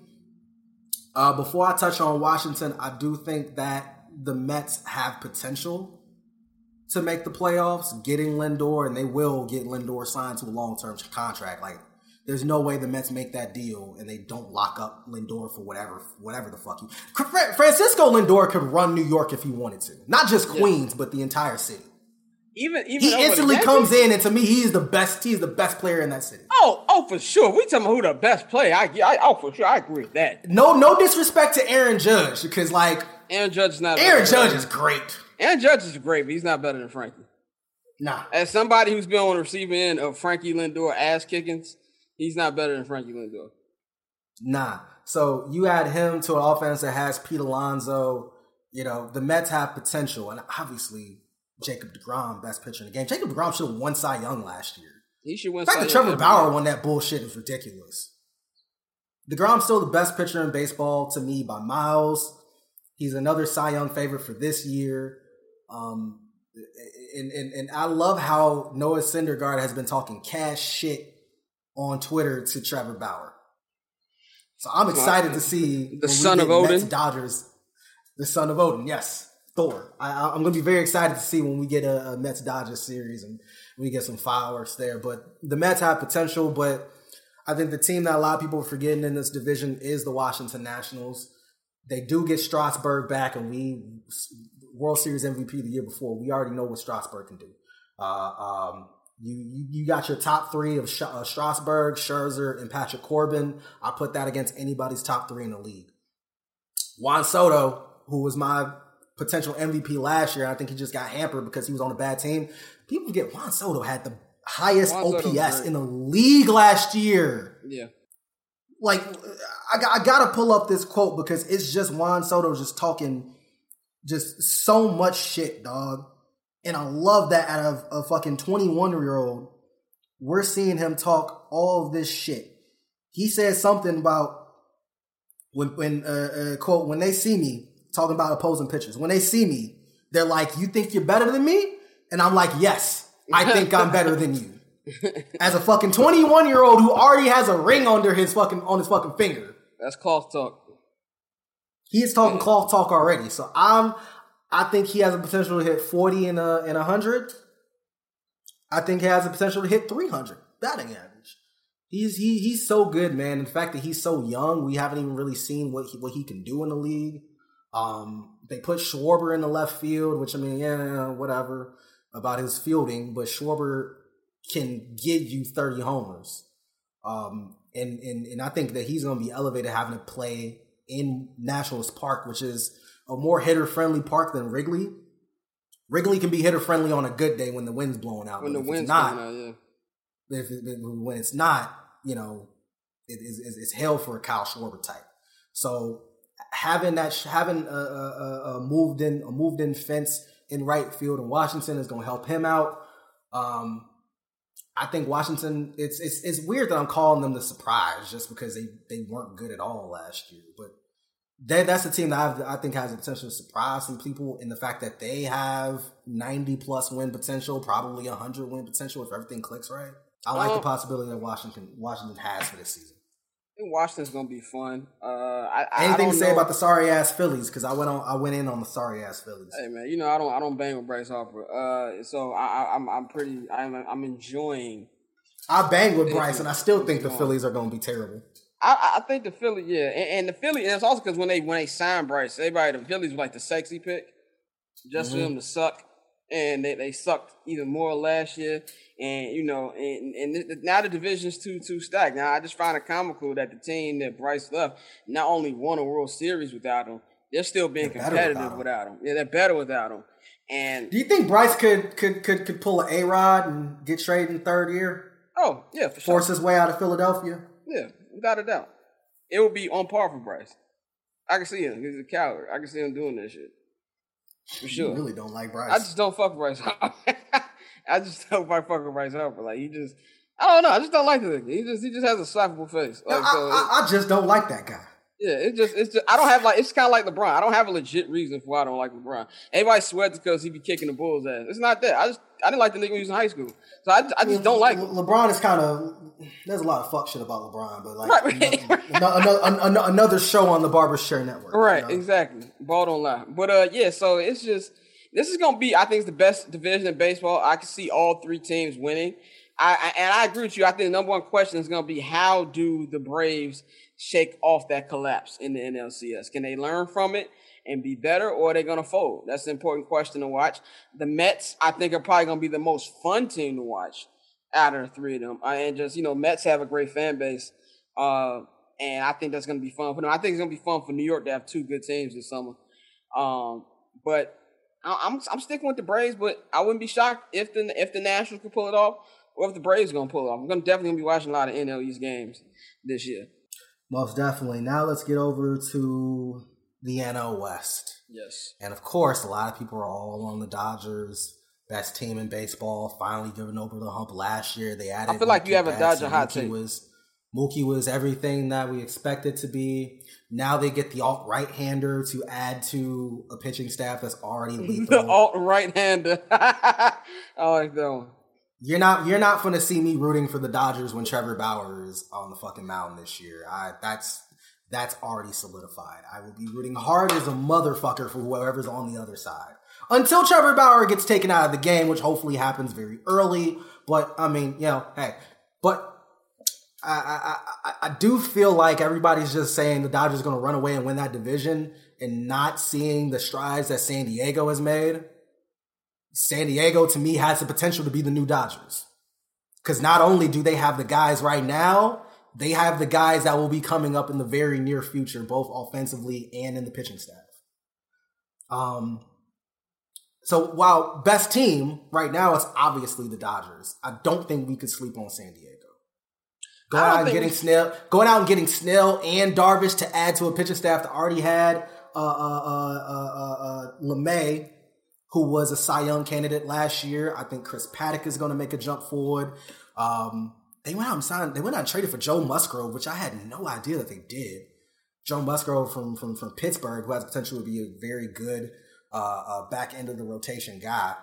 Uh, before I touch on Washington, I do think that the Mets have potential to make the playoffs, getting Lindor, and they will get Lindor signed to a long-term contract. Like, there's no way the Mets make that deal and they don't lock up Lindor for whatever, whatever the fuck you. Francisco Lindor could run New York if he wanted to, not just Queens, yeah. but the entire city. Even, even he instantly comes in, and to me, he is the best. He's the best player in that city. Oh, oh, for sure. We talking about who the best player. I, I, oh, for sure, I agree with that. No, no disrespect to Aaron Judge, because like Aaron Judge is not. Aaron Judge is great. Aaron Judge is great, but he's not better than Frankie. Nah. As somebody who's been on the receiving end of Frankie Lindor ass kickings, he's not better than Frankie Lindor. Nah. So you add him to an offense that has Pete Alonso. You know the Mets have potential, and obviously. Jacob deGrom, best pitcher in the game. Jacob deGrom should have won Cy Young last year. He should win. The fact that Trevor Bauer won that bullshit is ridiculous. DeGrom's still the best pitcher in baseball to me by miles. He's another Cy Young favorite for this year. Um, and, and, and I love how Noah Syndergaard has been talking cash shit on Twitter to Trevor Bauer. So I'm excited to see the son of Odin. Mets Dodgers, the son of Odin, yes. Thor. I, I'm going to be very excited to see when we get a, a Mets-Dodgers series and we get some fireworks there. But the Mets have potential, but I think the team that a lot of people are forgetting in this division is the Washington Nationals. They do get Strasburg back, and we World Series M V P the year before. We already know what Strasburg can do. Uh, um, you, you you got your top three of Sh- uh, Strasburg, Scherzer, and Patrick Corbin. I put that against anybody's top three in the league. Juan Soto, who was my potential M V P last year. I think he just got hampered because he was on a bad team. People forget Juan Soto had the highest Juan O P S in the league last year. Yeah. Like, I, I got to pull up this quote because it's just Juan Soto just talking just so much shit, dog. And I love that out of a fucking twenty-one-year-old, we're seeing him talk all of this shit. He said something about, when, when uh, uh, quote, when they see me, talking about opposing pitchers, when they see me, they're like, you think you're better than me? And I'm like, yes, I think I'm better than you. As a fucking twenty-one-year-old who already has a ring under his fucking, on his fucking finger. That's cloth talk. He is talking cloth talk already. So I'm, I think he has a potential to hit forty and a, and one hundred. I think he has the potential to hit three hundred batting average. He's he he's so good, man. And the fact that he's so young, we haven't even really seen what he, what he can do in the league. Um, they put Schwarber in the left field, which I mean, yeah, whatever about his fielding, but Schwarber can give you thirty homers. Um, and and and I think that he's going to be elevated having to play in Nationals Park, which is a more hitter-friendly park than Wrigley. Wrigley can be hitter-friendly on a good day when the wind's blowing out. When the wind's not, blowing out, yeah. If, if, when it's not, you know, it, it's, it's hell for a Kyle Schwarber type. So having that, having a, a, a moved in, a moved in fence in right field in Washington is going to help him out. Um, I think Washington. It's it's it's weird that I'm calling them the surprise just because they, they weren't good at all last year, but. They, that's a team that I've, I think has a potential to surprise some people in the fact that they have ninety plus win potential, probably one hundred win potential if everything clicks right. I like um, the possibility that Washington Washington has for this season. I think Washington's gonna be fun. Uh, I, I, Anything I to say know. about the sorry ass Phillies? Because I went on, I went in on the sorry ass Phillies. Hey man, you know I don't I don't bang with Bryce Harper. Uh, so I, I, I'm I'm pretty I'm I'm enjoying. I bang with Bryce, and I still think the Phillies are gonna be terrible. I, I think the Philly, yeah, and, and the Philly, and it's also because when they when they signed Bryce, everybody the Phillies were like the sexy pick, just mm-hmm. for them to suck, and they, they sucked even more last year, and you know, and and now the division's too too stacked. Now I just find it comical that the team that Bryce left not only won a World Series without him, they're still being they're competitive without him. without him. Yeah, they're better without him. And do you think Bryce could could could could pull an A-Rod and get traded in third year? Oh yeah, for sure. Force his way out of Philadelphia. Yeah. Without a doubt. It would be on par for Bryce. I can see him. He's a coward. I can see him doing that shit. For sure. You really don't like Bryce. I just don't fuck with Bryce Harper. I just don't fuck with Bryce Harper. Like, he just, I don't know. I just don't like the He just, he just has a slappable face. Like, no, I, so I, I just don't like that guy. Yeah, it's just, it's just, I don't have like, it's kind of like LeBron. I don't have a legit reason for why I don't like LeBron. Everybody sweats because he be kicking the Bulls' ass. It's not that. I just, I didn't like the nigga when he was in high school. So I, I just don't like him. LeBron is kind of, there's a lot of fuck shit about LeBron, but like, right, right. Another, another, another show on the Barber Share Network. Right, you know? Exactly. Ball don't lie. But uh, yeah, so it's just, this is going to be, I think, it's the best division in baseball. I can see all three teams winning. I, I And I agree with you. I think the number one question is going to be, how do the Braves shake off that collapse in the N L C S? Can they learn from it and be better, or are they going to fold? That's an important question to watch. The Mets, I think, are probably going to be the most fun team to watch out of the three of them. Uh, and just, you know, Mets have a great fan base, uh, and I think that's going to be fun for them. I think it's going to be fun for New York to have two good teams this summer. Um, but I, I'm I'm sticking with the Braves, but I wouldn't be shocked if the if the Nationals could pull it off, or if the Braves are going to pull it off. I'm gonna, definitely going to be watching a lot of N L East games this year. Most definitely. Now let's get over to the N L West. Yes. And of course, a lot of people are all on the Dodgers. Best team in baseball. Finally given over the hump last year. They added. I feel like Mookie you have a Betts, Dodger hot Mookie take. Was, Mookie was everything that we expected to be. Now they get the alt right-hander to add to a pitching staff that's already lethal. The alt right-hander. I like that one. You're not you're not gonna see me rooting for the Dodgers when Trevor Bauer is on the fucking mound this year. I that's that's already solidified. I will be rooting hard as a motherfucker for whoever's on the other side. Until Trevor Bauer gets taken out of the game, which hopefully happens very early. But I mean, you know, hey. But I I I, I do feel like everybody's just saying the Dodgers are gonna run away and win that division and not seeing the strides that San Diego has made. San Diego, to me, has the potential to be the new Dodgers. Because not only do they have the guys right now, they have the guys that will be coming up in the very near future, both offensively and in the pitching staff. Um, so while best team right now, it's obviously the Dodgers. I don't think we could sleep on San Diego. Going out and getting we... Snell, going out and getting Snell and Darvish to add to a pitching staff that already had uh, uh, uh, uh, uh, LeMay, who was a Cy Young candidate last year. I think Chris Paddock is going to make a jump forward. Um, they went out and signed. They went out and traded for Joe Musgrove, which I had no idea that they did. Joe Musgrove from from from Pittsburgh, who has potential to be a very good uh, uh, back end of the rotation guy.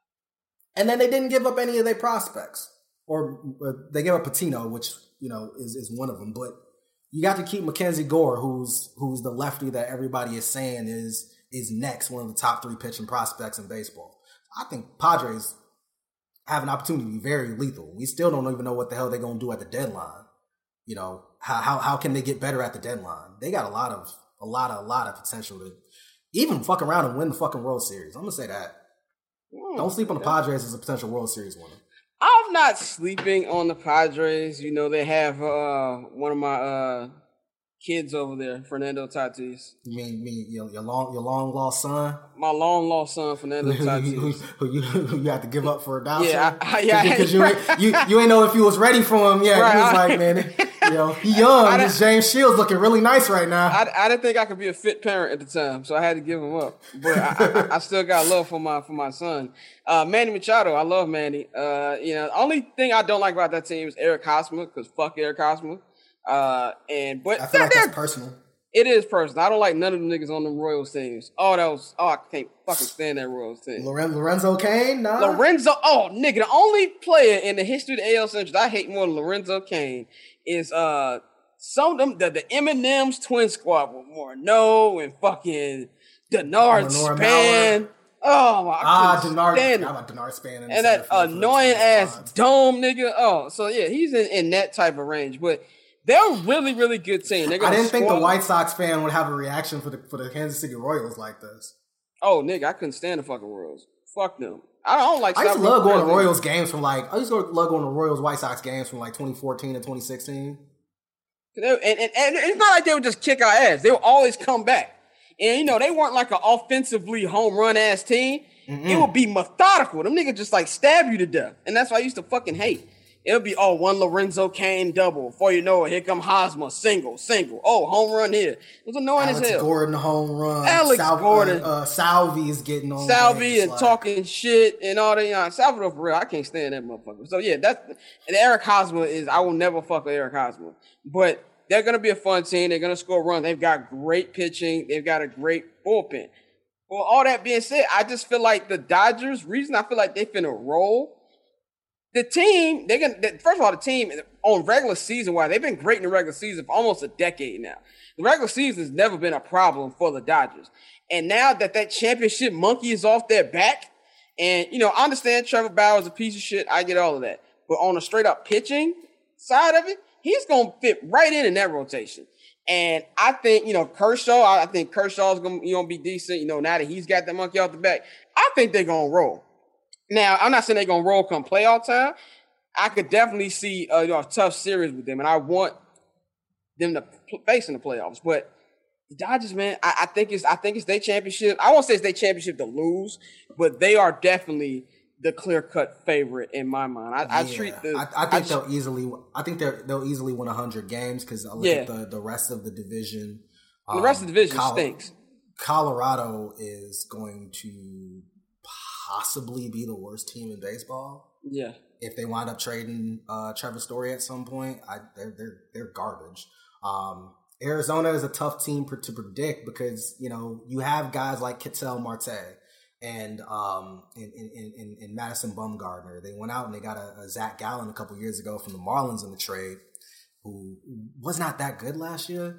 And then they didn't give up any of their prospects, or, or they gave up Patino, which you know is is one of them. But you got to keep Mackenzie Gore, who's who's the lefty that everybody is saying is is next, one of the top three pitching prospects in baseball. I think Padres have an opportunity to be very lethal. We still don't even know what the hell they're going to do at the deadline. You know, how how how can they get better at the deadline? They got a lot of a lot of a lot of potential to even fuck around and win the fucking World Series. I'm gonna say that. Mm, don't sleep on the Padres as a potential World Series winner. I'm not sleeping on the Padres. You know, they have uh, one of my uh, kids over there, Fernando Tatis. You mean me, your, your long your long lost son? My long lost son, Fernando Tatis. who, who, you, who you have to give up for a dollar? Yeah, I, I, yeah. Because you, you, you, you ain't know if you was ready for him yet. Right, he was I, like, man, you know, he young. This James Shields looking really nice right now. I, I didn't think I could be a fit parent at the time, so I had to give him up. But I, I, I still got love for my for my son. Uh, Manny Machado, I love Manny. Uh, you know, the only thing I don't like about that team is Eric Hosmer, because fuck Eric Hosmer. Uh, and but I feel like that's personal. It is personal. I don't like none of the niggas on the Royals teams. Oh, that was oh, I can't fucking stand that Royals team. Lorenzo Cain, nah. Lorenzo, oh nigga, the only player in the history of the A L Central I hate more than Lorenzo Cain is uh some of them the, the Eminem's twin squad with Morneau and fucking Denard Span. Oh my god. Ah, Denard. I about Denard Span and that annoying ass dome nigga. Oh, so yeah, he's in, in that type of range, but. They're a really, really good team. I didn't think the White Sox fan would have a reaction for the for the Kansas City Royals like this. Oh, nigga, I couldn't stand the fucking Royals. Fuck them. I don't like. I used to love going to Royals games from like. I used to love going to Royals White Sox games from like twenty fourteen to twenty sixteen. And, and, and it's not like they would just kick our ass. They would always come back. And you know they weren't like an offensively home run ass team. Mm-hmm. It would be methodical. Them niggas just like stab you to death, and that's why I used to fucking hate. It'll be, oh, one Lorenzo Cain double. Before you know it, here come Hosmer, single, single. Oh, home run here. It was annoying Alex as hell. Gordon home run. Alex Sal- Gordon. Uh, uh, Salvi is getting on. Salvi and like. talking shit and all that. You know, Salvador for real, I can't stand that motherfucker. So, yeah, that's and Eric Hosmer is, I will never fuck with Eric Hosmer. But they're going to be a fun team. They're going to score runs. They've got great pitching. They've got a great bullpen. Well, all that being said, I just feel like the Dodgers, reason I feel like they finna roll, the team, they're gonna, first of all, the team on regular season wise, they've been great in the regular season for almost a decade now. The regular season has never been a problem for the Dodgers. And now that that championship monkey is off their back, and, you know, I understand Trevor Bauer is a piece of shit. I get all of that. But on a straight up pitching side of it, he's going to fit right in in that rotation. And I think, you know, Kershaw, I think Kershaw's going to be decent, you know, now that he's got that monkey off the back. I think they're going to roll. Now, I'm not saying they're going to roll come playoff time. I could definitely see a, you know, a tough series with them, and I want them to face in the playoffs. But the Dodgers, man, I, I think it's I think it's their championship. I won't say it's their championship to lose, but they are definitely the clear-cut favorite in my mind. I, yeah, I treat the. I, I think I, they'll easily. I think they they'll easily win one hundred games because I look yeah. at the, the rest of the division. Um, the rest of the division Col- stinks. Colorado is going to possibly be the worst team in baseball. Yeah. If they wind up trading uh, Trevor Story at some point, I, they're they're they're garbage. Um, Arizona is a tough team per, to predict because you know you have guys like Ketel Marte and um and, and, and, and Madison Bumgarner. They went out and they got a, a Zach Gallen a couple years ago from the Marlins in the trade, who was not that good last year.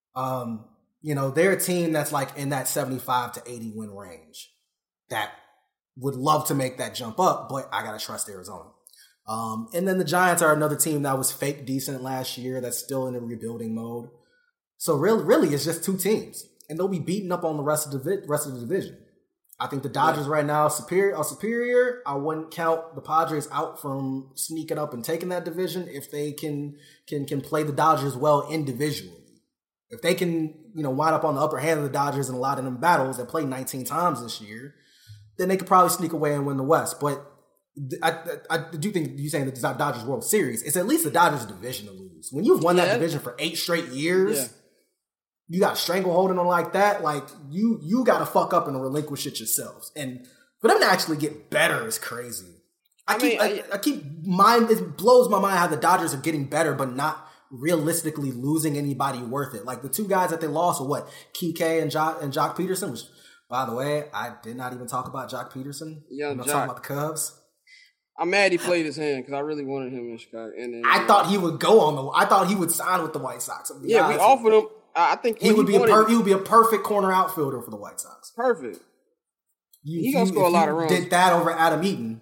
Um, you know they're a team that's like in that seventy-five to eighty win range. That would love to make that jump up, but I gotta trust Arizona. Um, and then the Giants are another team that was fake decent last year that's still in a rebuilding mode. So really, really, it's just two teams, and they'll be beating up on the rest of the vi- rest of the division. I think the Dodgers yeah. right now are superior, are superior. I wouldn't count the Padres out from sneaking up and taking that division if they can can can play the Dodgers well individually. If they can, you know, wind up on the upper hand of the Dodgers in a lot of them battles that played nineteen times this year, then they could probably sneak away and win the West. But I, I, I do think you saying the Dodgers World Series, it's at least the Dodgers division to lose. When you've won yeah. that division for eight straight years, yeah. you got strangleholding on like that, like you you got to fuck up and relinquish it yourselves. And For them to actually get better is crazy. I, I keep, mean, I, I keep mind. It blows my mind how the Dodgers are getting better, but not realistically losing anybody worth it. Like the two guys that they lost were what, Kike and Jock and Jock Peterson. Which, by the way, I did not even talk about Jock Peterson. Yeah, I'm not Jock. talking about the Cubs. I'm mad he played his hand because I really wanted him in Chicago. And then, I uh, thought he would go on the. I thought he would sign with the White Sox. Yeah, we offered him. I think he would he be wanted, a per, he would be a perfect corner outfielder for the White Sox. Perfect. You, he gonna you, score a lot of runs. Did that over Adam Eaton?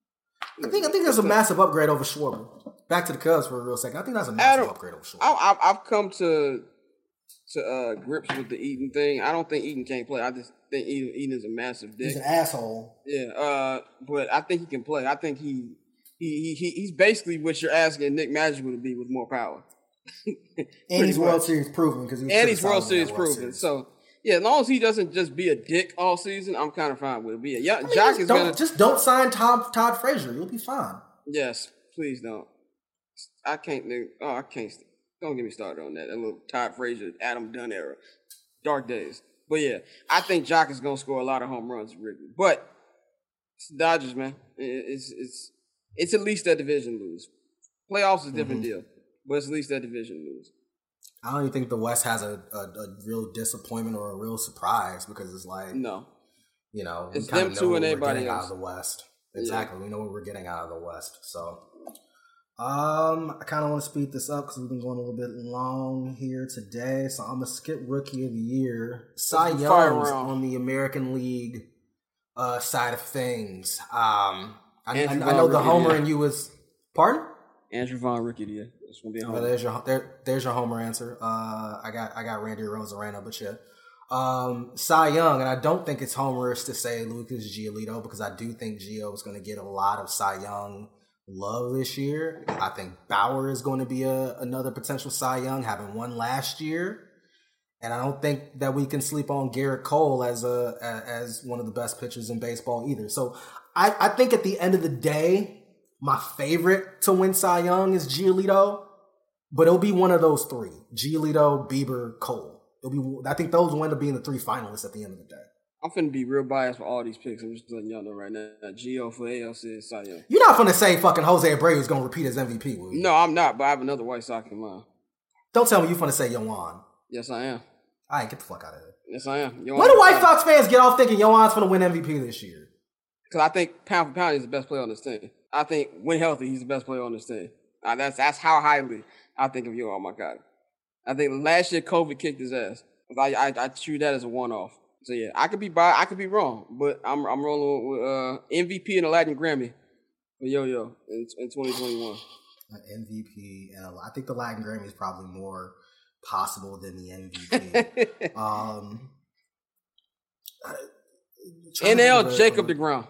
I think I think that's a massive upgrade over Schwarber. Back to the Cubs for a real second. I think that's a massive Adam, upgrade over Schwarber. I, I've come to to uh, grips with the Eaton thing. I don't think Eaton can't play. I just think Eaton, Eaton is a massive dick. He's an asshole. Yeah, uh, but I think he can play. I think he he he he's basically what you're asking Nick Madrigal to be with more power. And he's World Series proven because he's and he's World Series proven. Series. So yeah, as long as he doesn't just be a dick all season, I'm kind of fine with it. But yeah, yeah, I mean, Jock is gonna just don't sign Tom Todd Frazier. You'll be fine. Yes, please don't. I can't. Oh, I can't. Don't get me started on that. That little Todd Frazier, Adam Dunn era, dark days. But yeah, I think Jock is gonna score a lot of home runs, Wrigley. But it's the Dodgers, man. It's it's it's at least that division lose. Playoffs is a different mm-hmm. deal, but it's at least that division lose. I don't even think the West has a, a, a real disappointment or a real surprise because it's like no, you know, it's we them know two what and we're everybody getting else. out of the West. Exactly, yeah. We know what we're getting out of the West. So, um, I kind of want to speed this up because we've been going a little bit long here today. So I'm gonna skip Rookie of the Year. Cy Young's on the American League uh, side of things. Um, I, I, I know the homer in you was pardon. Andrew Vaughn, Rookie of the Year. That's gonna be a homer. Oh, there's your there, there's your homer answer. Uh, I got I got Randy Rosarena, but yeah. Um, Cy Young, and I don't think it's homerish to say Lucas Giolito because I do think Gio is going to get a lot of Cy Young love this year. I think Bauer is going to be a, another potential Cy Young, having won last year, and I don't think that we can sleep on Garrett Cole as a as one of the best pitchers in baseball either. So I, I think at the end of the day, my favorite to win Cy Young is Giolito, but it'll be one of those three: Giolito, Bieber, Cole. It'll be, I think those will end up being the three finalists at the end of the day. I'm finna be real biased for all these picks. I'm just letting y'all know right now. Gio for A L C and Cy Young. You're not finna say fucking Jose Abreu is gonna repeat as M V P, will you? No, I'm not, but I have another White Sox in mind. Don't tell me you're finna say Yoan. Yes, I am. All right, get the fuck out of here. Yes, I am. Yoan. Why do White Sox fans get off thinking Yoan's finna win M V P this year? Because I think pound for pound, he's the best player on this team. I think when healthy, he's the best player on this team. Uh, that's that's how highly I think of Yoan. Oh my God. I think last year COVID kicked his ass. I, I I treat that as a one-off. So yeah, I could be by, I could be wrong, but I'm I'm rolling with uh, M V P and a Latin Grammy for Yo Yo in, in twenty twenty-one. An M V P and a, I think the Latin Grammy is probably more possible than the M V P. um, N L Jacob DeGrom.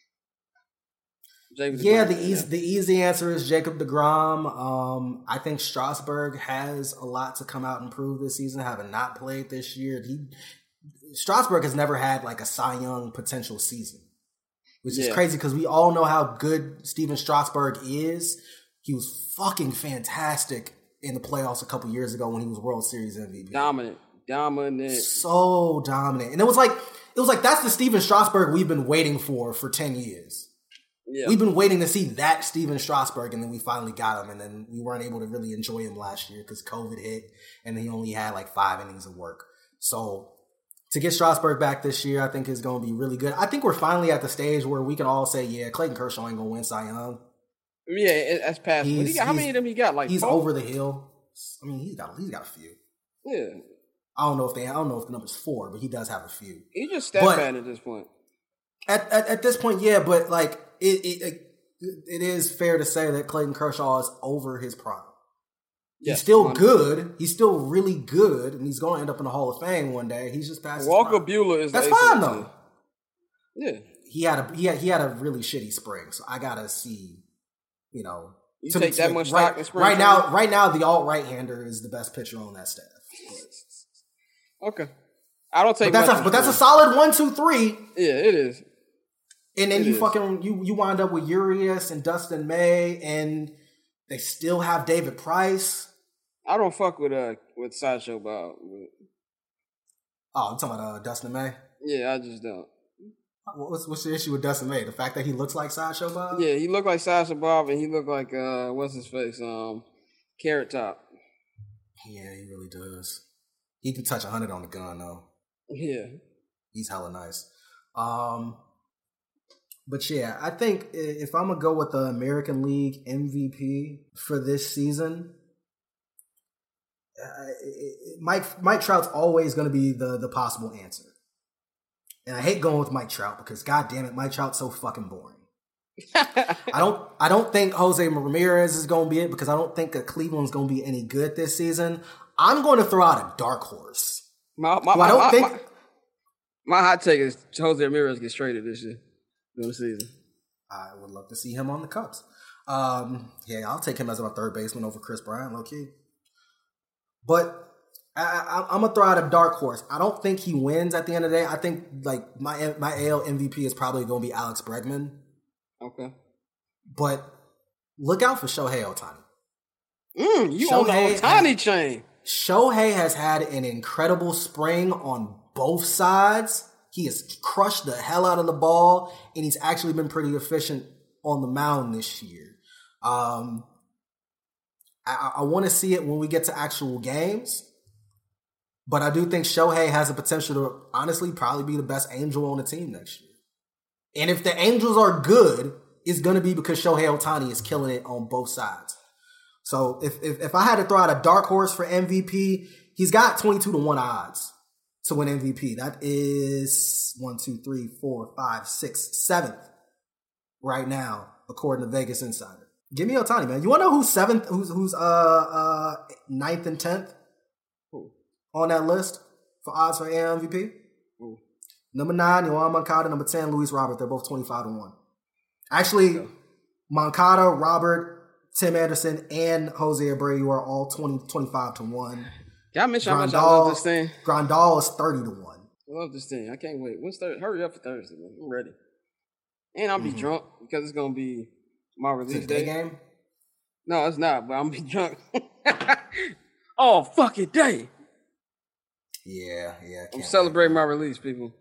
Jacob yeah, the easy, the easy answer is Jacob DeGrom. Um, I think Strasburg has a lot to come out and prove this season, having not played this year. He Strasburg has never had like a Cy Young potential season, which yeah. is crazy because we all know how good Steven Strasburg is. He was fucking fantastic in the playoffs a couple years ago when he was World Series M V P. Dominant, dominant, so dominant, and it was like it was like that's the Steven Strasburg we've been waiting for for ten years. Yeah. We've been waiting to see that Steven Strasburg, and then we finally got him, and then we weren't able to really enjoy him last year because COVID hit, and he only had like five innings of work. So to get Strasburg back this year, I think is going to be really good. I think we're finally at the stage where we can all say, yeah, Clayton Kershaw ain't going to win Cy Young. Yeah, that's past. He got, how many of them he got? Like he's four? Over the hill. I mean, he's got he's got a few. Yeah. I don't know if they. I don't know if the number's four, but he does have a few. He just stat pad at this point. At, at at this point, yeah, but like it, it it is fair to say that Clayton Kershaw is over his prime. Yes, he's still one hundred percent good. He's still really good, and he's going to end up in the Hall of Fame one day. He's just past Walker his prime. Buehler is that's fine though. Yeah, he had a he had he had a really shitty spring, so I gotta see. You know, you to, take that like, much right, stock in spring. Right now, right now, the alt right hander is the best pitcher on that staff. But, okay, I don't take. But that's much a, but that's a solid one, two, three. Yeah, it is. And then it you is. fucking you you wind up with Urias and Dustin May, and they still have David Price. I don't fuck with uh with Sideshow Bob. But... Oh, I'm talking about uh, Dustin May. Yeah, I just don't. What's what's the issue with Dustin May? The fact that he looks like Sideshow Bob? Yeah, he looked like Sideshow Bob, and he looked like uh, what's his face? Um, Carrot Top. Yeah, he really does. He can touch a hundred on the gun though. Yeah, he's hella nice. Um, but yeah, I think if I'm gonna go with the American League M V P for this season, uh, Mike Mike Trout's always going to be the the possible answer. And I hate going with Mike Trout because, god damn it, Mike Trout's so fucking boring. I don't I don't think Jose Ramirez is going to be it because I don't think that Cleveland's going to be any good this season. I'm going to throw out a dark horse. My, my, I don't my, think. My, my hot take is Jose Ramirez gets traded this year during the season. I would love to see him on the Cubs. Um, yeah, I'll take him as my third baseman over Chris Bryant, low key. But I, I, I'm gonna throw out a dark horse. I don't think he wins at the end of the day. I think like my my A L M V P is probably going to be Alex Bregman. Okay, but look out for Shohei Ohtani. Mm, you on the Ohtani chain. Shohei has had an incredible spring on both sides. He has crushed the hell out of the ball, and he's actually been pretty efficient on the mound this year. Um, I, I want to see it when we get to actual games. But I do think Shohei has the potential to honestly probably be the best Angel on the team next year. And if the Angels are good, it's going to be because Shohei Ohtani is killing it on both sides. So if, if if I had to throw out a dark horse for M V P, he's got twenty-two to one odds to win M V P. That is one, two, three, four, five, six, seventh right now, according to Vegas Insider. Give me Ohtani, man. You want to know who's seventh, who's who's uh uh ninth and tenth? On that list for odds for M V P. Ooh. Number nine, Yohan Moncada. Number ten, Luis Robert. They're both twenty-five to one. Actually, yeah. Moncada, Robert, Tim Anderson, and Jose Abreu are all twenty, twenty-five to one. Y'all mention how much I love this thing. Grandal is thirty to one. I love this thing. I can't wait. When's Thursday? Hurry up for Thursday, man. I'm ready. And I'll be mm-hmm. drunk because it's going to be my release it's a day. day game? No, it's not, but I'm going to be drunk. Oh, fucking day. Yeah, yeah. I'm celebrating my release, people.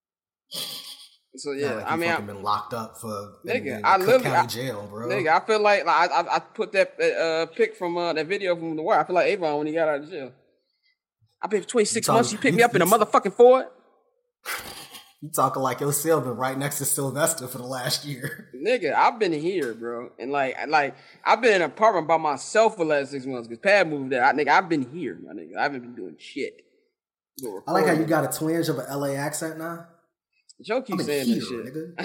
So yeah, like I mean, I've been locked up for nigga. in, in I Cook literally, County I, jail, bro. Nigga, I feel like, like I, I put that uh, pic from uh, that video from The Wire. I feel like Avon when he got out of jail. I've been for twenty-six talking, months. He picked you, me up in a motherfucking Ford. You talking like your seal been right next to Sylvester for the last year. Nigga, I've been here, bro, and like, like I've been in an apartment by myself for the last six months because Pat moved there. I, nigga, I've been here, my nigga. I haven't been doing shit. I like how you got a twinge of an L A accent now. Joe keeps saying here, this shit. Nigga.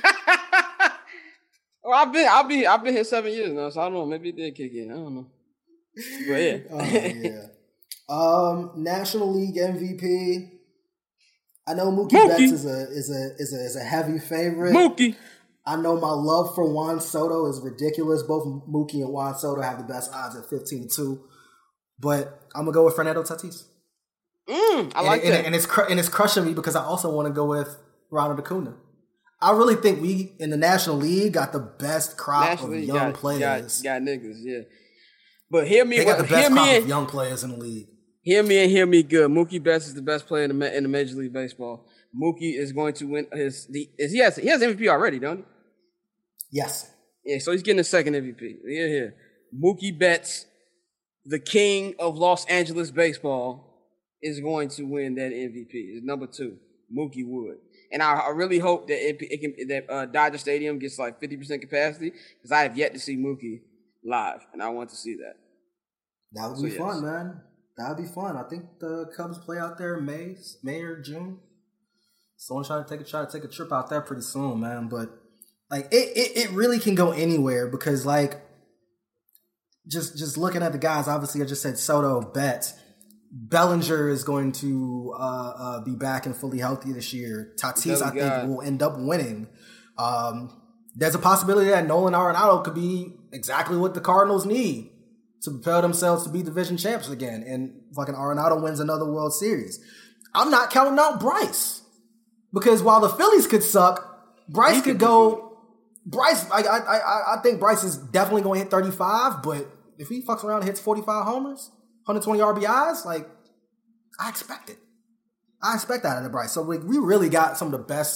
Well, I've been, I've been, I've been here seven years now, so I don't know. Maybe it did kick in. I don't know. But yeah. Oh, yeah. Um, National League M V P. I know Mookie, Mookie. Betts is a is a is a is a heavy favorite. Mookie. I know my love for Juan Soto is ridiculous. Both Mookie and Juan Soto have the best odds at fifteen to two. But I'm gonna go with Fernando Tatis. Mm, I like and, that. And, and it's cr- and it's crushing me because I also want to go with Ronald Acuna. I really think we in the National League got the best crop National of League young got, players. Got, got niggas, yeah. But hear me, they got the best crop and, of young players in the league. Hear me and hear me good. Mookie Betts is the best player in the in the Major League Baseball. Mookie is going to win his. The, is, he has he has M V P already, don't he? Yes. Yeah, so he's getting a second M V P. Yeah, here. Mookie Betts, the king of Los Angeles baseball, is going to win that M V P. It's number two, Mookie Wood. And I, I really hope that it, it can that uh, Dodger Stadium gets like fifty percent capacity because I have yet to see Mookie live, and I want to see that. That would so, be yes. fun, man. That would be fun. I think the Cubs play out there in May, May or June. So I'm trying to take a try to take a trip out there pretty soon, man. But like it, it, it really can go anywhere because like just just looking at the guys, obviously I just said Soto, Betts. Bellinger is going to uh, uh, be back and fully healthy this year. Tatis, I think, God. will end up winning. Um, there's a possibility that Nolan Arenado could be exactly what the Cardinals need to propel themselves to be division champs again. And fucking Arenado wins another World Series. I'm not counting out Bryce. Because while the Phillies could suck, Bryce he could go... Bryce, I, I, I, I think Bryce is definitely going to hit thirty-five, but if he fucks around and hits forty-five homers... one hundred twenty R B Is, like, I expect it. I expect that out of Bryce. So we, we really got some of the best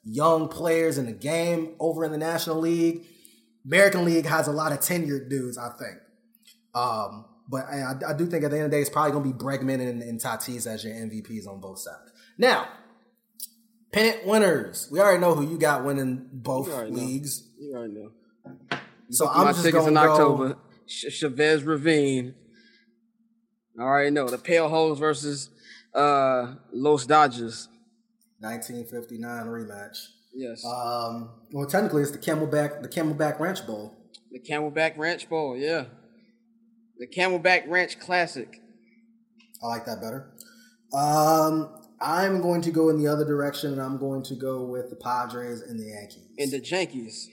young players in the game over in the National League. American League has a lot of tenured dudes, I think. Um, but I, I do think at the end of the day, it's probably going to be Bregman and, and Tatis as your M V Ps on both sides. Now, pennant winners. We already know who you got winning both you leagues. Know. You already know. So Book I'm my just tickets going in to October. go. Chavez Ravine. I already know. The Pale Holes versus uh, Los Dodgers. nineteen fifty-nine rematch. Yes. Um, well, technically, it's the Camelback, the Camelback Ranch Bowl. The Camelback Ranch Bowl, yeah. The Camelback Ranch Classic. I like that better. Um, I'm going to go in the other direction, and I'm going to go with the Padres and the Yankees. And the Yankees.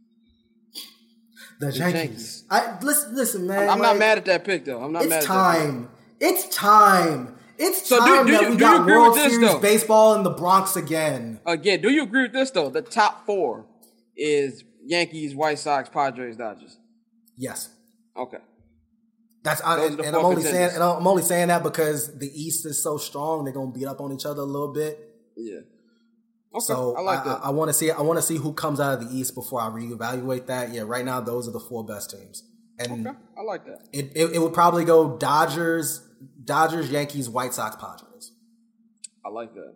The, the Yankees. Yankees. I listen, listen, man. I'm, I'm like, not mad at that pick, though. I'm not it's mad at time. that pick. It's time. It's so time do, do that you, we do you got agree World with this, Series though? baseball in the Bronx again. Again, do you agree with this, though? The top four is Yankees, White Sox, Padres, Dodgers. Yes. Okay. That's I, and, and I'm only saying and I'm only saying that because the East is so strong. They're gonna beat up on each other a little bit. Yeah. Okay. So I like that. I, I want to see I want to see who comes out of the East before I reevaluate that. Yeah, right now those are the four best teams. And okay. I like that. It, it it would probably go Dodgers, Dodgers, Yankees, White Sox, Padres. I like that.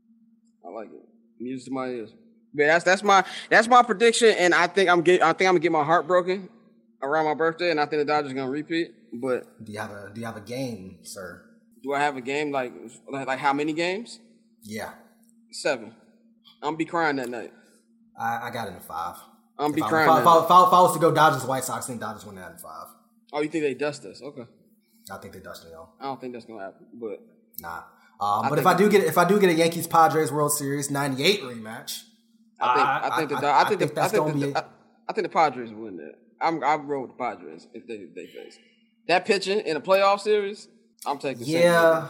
I like it. Music to my ears. But that's that's my that's my prediction, and I think I'm get I think I'm gonna get my heart broken around my birthday, and I think the Dodgers are gonna repeat. But do you have a do you have a game, sir? Do I have a game like like, like how many games? Yeah, seven. I'm gonna be crying that night. I, I got it in five. I'm gonna be I, crying. If I, that if, I, night. if, I, if I was to go Dodgers, White Sox, I think Dodgers win that in five. Oh, you think they dust us? Okay. I think they dust me. I don't think that's gonna happen, but nah. Um, but if I do get if I do get a Yankees Padres World Series ninety-eight rematch, I think I, I think the I, I think, think the, that's I think the, be a, I, I think the Padres will win that. I'm I roll with the Padres if they if they face that pitching in a playoff series. I'm taking yeah.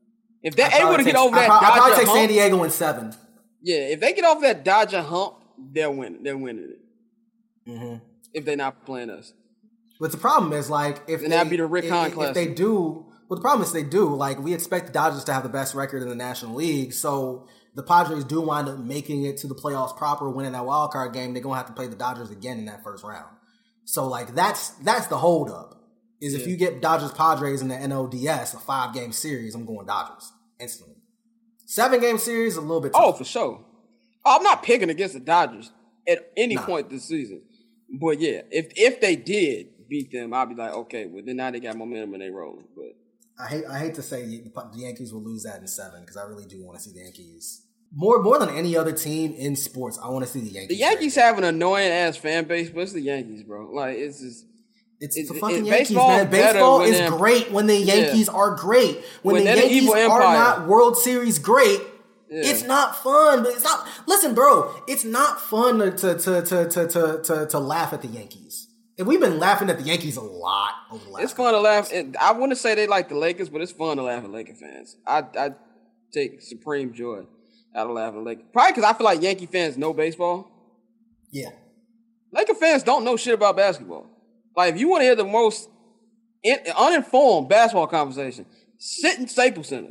If they're able to take, get over that, I'll probably take hump, San Diego in seven. Yeah, if they get off that Dodger hump, they'll win. They're winning it. Mm-hmm. If they're not playing us. But the problem is, like, if and they, that'd be the Rick Hahn if, if they do, well, the problem is they do. Like, we expect the Dodgers to have the best record in the National League, so the Padres do wind up making it to the playoffs proper, winning that wild card game. They're gonna have to play the Dodgers again in that first round. So, like, that's that's the holdup. Is yeah. if you get Dodgers Padres in the N L D S, a five game series, I'm going Dodgers instantly. Seven game series, a little bit. Tough. Oh, for sure. Oh, I'm not picking against the Dodgers at any nah. point this season. But yeah, if if they did beat them, I'll be like, okay, well then now they got momentum and they rolling. But I hate I hate to say the Yankees will lose that in seven because I really do want to see the Yankees more more than any other team in sports. I want to see the Yankees. The Yankees right have an annoying ass fan base, but it's the Yankees, bro. Like it's just. It's, it's the fucking Yankees, man. Baseball is them, great when the Yankees yeah. are great. When, when the Yankees are not World Series great, yeah. it's not fun. But it's not. Listen, bro, it's not fun to to to to to to, to laugh at the Yankees. And we've been laughing at the Yankees a lot over the last. It's fun to laugh. I wouldn't say they like the Lakers, but it's fun to laugh at Laker fans. I I take supreme joy out of laughing at Lakers. Probably because I feel like Yankee fans know baseball. Yeah, Laker fans don't know shit about basketball. Like, if you want to hear the most in, uninformed basketball conversation, sit in Staples Center.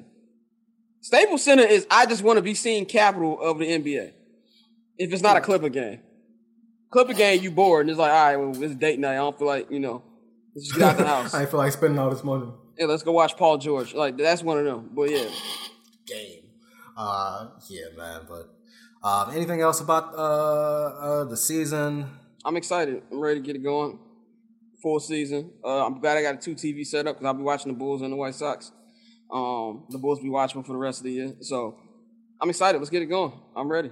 Staples Center is, I just want to be seen capital of the N B A. If it's not a Clipper game. Clipper game, you bored, and it's like, all right, well, it's date night. I don't feel like, you know, let's just get out the house. I feel like spending all this money. Yeah, let's go watch Paul George. Like, that's one of them. But, yeah. Game. Uh, yeah, man. But uh, anything else about uh, uh, the season? I'm excited. I'm ready to get it going. Full season. Uh, I'm glad I got a two T V set up because I'll be watching the Bulls and the White Sox. Um, the Bulls will be watching for the rest of the year. So I'm excited. Let's get it going. I'm ready.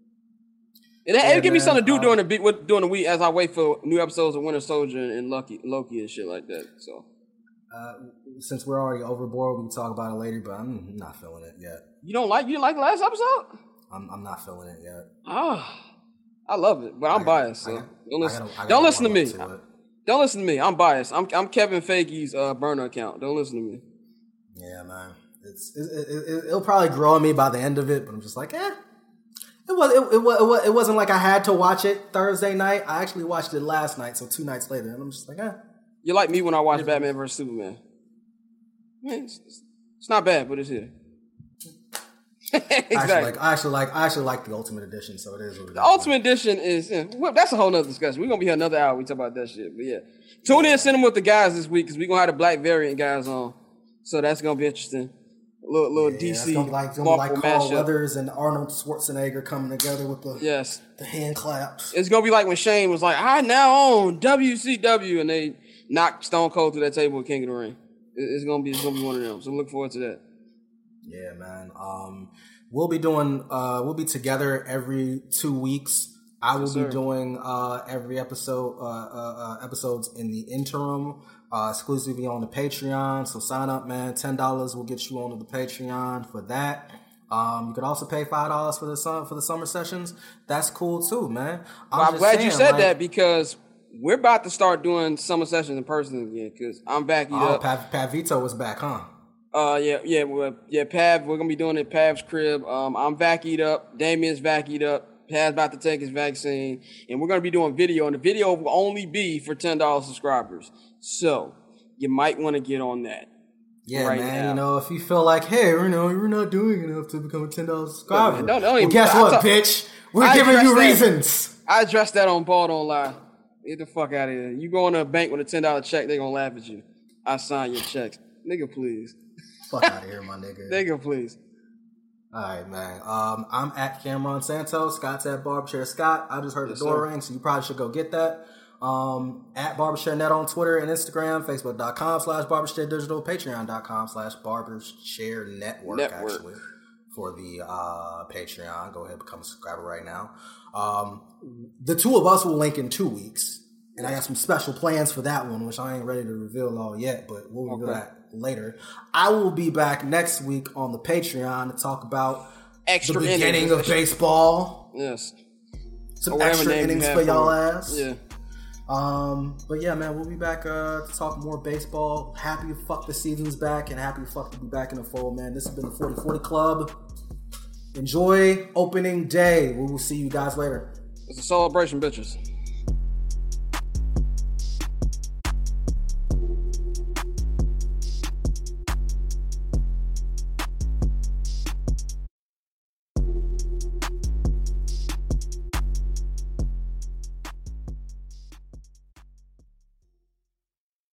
It, yeah, it'll give me something to do um, during the during the week as I wait for new episodes of Winter Soldier and Loki, Loki and shit like that. So, uh, since we're already overboard, we can talk about it later. But I'm not feeling it yet. You don't like you didn't like the last episode? I'm I'm not feeling it yet. Ah, oh, I love it, but I'm I biased. So got, don't listen. I gotta, I gotta don't listen to me. To don't listen to me. I'm biased. I'm I'm Kevin Feige's uh, burner account. Don't listen to me. Yeah, man. It's it, it, it, it'll probably grow on me by the end of it, but I'm just like, eh. It was it, it was it wasn't like I had to watch it Thursday night. I actually watched it last night, so two nights later, and I'm just like, eh. You're like me when I watched Batman versus Superman. I mean, it's, it's not bad, but it's here. Exactly. I actually like. I actually like. I actually like the Ultimate Edition, so it is what it is. The Ultimate Edition is yeah, well, that's a whole nother discussion. We're gonna be here another hour. We talk about that shit. But yeah, tune in, send them with the guys this week because we're gonna have the Black Variant guys on. So that's gonna be interesting. A little, little yeah, D C. It's gonna be like, it's gonna be like Carl Weathers and Arnold Schwarzenegger coming together with the yes the hand claps. It's gonna be like when Shane was like, "I now own W C W," and they knocked Stone Cold through that table with King of the Ring. It's gonna be. It's gonna be one of them. So look forward to that. Yeah, man. Um, we'll be doing. Uh, we'll be together every two weeks. I will yes, be doing uh, every episode. Uh, uh, uh, episodes in the interim, uh, exclusively on the Patreon. So sign up, man. Ten dollars will get you onto the Patreon for that. Um, you could also pay five dollars for the sum, for the summer sessions. That's cool too, man. I'm, well, I'm glad saying, you said like, that because we're about to start doing summer sessions in person again. Because I'm back. Oh, up. Pav, Pav Vito is back, huh? Uh, yeah, yeah, well, yeah, Pav, we're gonna be doing it at Pav's crib. Um, I'm vacied up. Damien's vacied up. Pav's about to take his vaccine, and we're gonna be doing video, and the video will only be for ten dollars subscribers. So you might want to get on that. Yeah, right man. now. You know, if you feel like, hey, you know, we're not doing enough to become a ten dollars subscriber, no, no, no, well, guess what, talk, bitch? We're I giving you that, reasons. I addressed that on Ball Don't Lie. Get the fuck out of here. You go in a bank with a ten dollar check, they gonna laugh at you. I sign your checks, nigga. Please. Fuck out of here, my nigga. Nigga, please. All right, man. Um, I'm at Cameron Santos. Scott's at Barbershare Scott. I just heard yes, the door sir. ring, so you probably should go get that. Um, at Barbershare Net on Twitter and Instagram, Facebook.com slash Barbershare Digital, Patreon.com slash Barbershare Network, Network, actually, for the uh, Patreon. Go ahead and become a subscriber right now. Um, the two of us will link in two weeks. And I got some special plans for that one, which I ain't ready to reveal all yet, but we'll reveal okay. that later. I will be back next week on the Patreon to talk about extra the beginning innings. of baseball. Yes. Some extra innings for y'all ass. Yeah. Um, but yeah, man, we'll be back uh, to talk more baseball. Happy fuck the season's back and happy fuck to be back in the fold, man. This has been the forty forty Club. Enjoy opening day. We will see you guys later. It's a celebration, bitches.